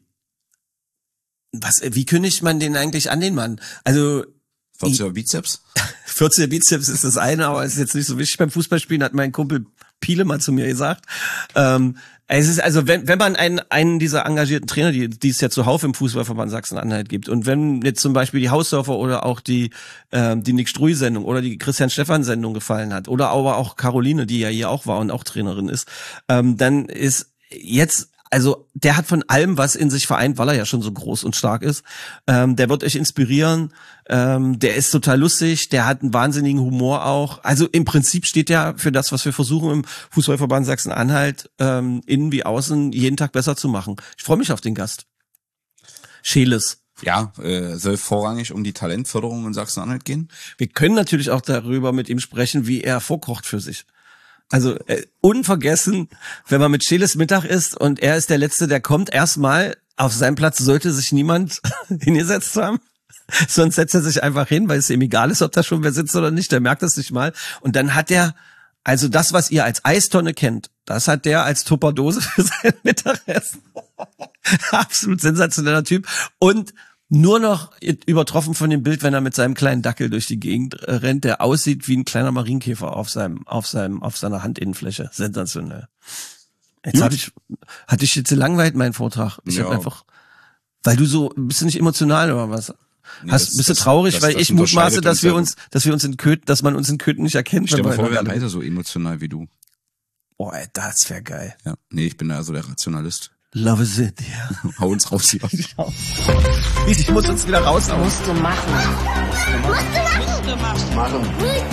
was, wie kündigt man den eigentlich an, den Mann? Also, vierziger Bizeps? vierziger Bizeps ist das eine, aber es ist jetzt nicht so wichtig. Beim Fußballspielen hat mein Kumpel Piele mal zu mir gesagt. Ähm, es ist also, wenn, wenn man einen, einen dieser engagierten Trainer, die, die es ja zuhauf im Fußballverband Sachsen-Anhalt gibt, und wenn jetzt zum Beispiel die Hausdorfer oder auch die, ähm, die Nick Struy-Sendung oder die Christian-Stephan-Sendung gefallen hat, oder aber auch Caroline, die ja hier auch war und auch Trainerin ist, ähm, dann ist jetzt, also der hat von allem was in sich vereint, weil er ja schon so groß und stark ist. Ähm, der wird euch inspirieren. Ähm, der ist total lustig. Der hat einen wahnsinnigen Humor auch. Also im Prinzip steht der für das, was wir versuchen im Fußballverband Sachsen-Anhalt ähm, innen wie außen jeden Tag besser zu machen. Ich freue mich auf den Gast. Scheles. Ja, äh, soll vorrangig um die Talentförderung in Sachsen-Anhalt gehen. Wir können natürlich auch darüber mit ihm sprechen, wie er vorkocht für sich. Also äh, unvergessen, wenn man mit Scheles Mittag isst und er ist der Letzte, der kommt, erstmal auf seinem Platz sollte sich niemand hingesetzt haben. Sonst setzt er sich einfach hin, weil es ihm egal ist, ob da schon wer sitzt oder nicht, der merkt das nicht mal. Und dann hat er, also das, was ihr als Eistonne kennt, das hat der als Tupperdose für sein Mittagessen. Absolut sensationeller Typ. Und nur noch übertroffen von dem Bild, wenn er mit seinem kleinen Dackel durch die Gegend rennt, der aussieht wie ein kleiner Marienkäfer auf seinem, auf seinem, auf seiner Handinnenfläche. Sensationell. Jetzt hab ich, hatte ich jetzt gelangweilt meinen Vortrag. Ich ja. hab einfach, weil du so, bist du nicht emotional oder was? Nee, Hast, das, bist du das, traurig, das, weil das ich mutmaße, dass uns wir ja uns, dass wir uns in Köthen, dass man uns in Köthen nicht erkennt. Stell dir mal vor, wir wären wären beide so emotional wie du. Boah, ey, das wäre geil. Ja, nee, ich bin da so der Rationalist. Love is it, ja. Hau uns raus hier. Ich muss uns wieder raus. Musst du machen. Musst du machen.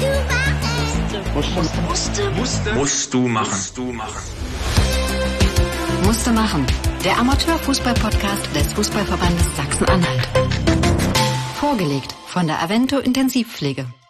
Musst du machen. Musst du, musst, musst du machen. Musst du machen. Musste machen. Der Amateurfußball-Podcast des Fußballverbandes Sachsen-Anhalt. Vorgelegt von der Avento Intensivpflege.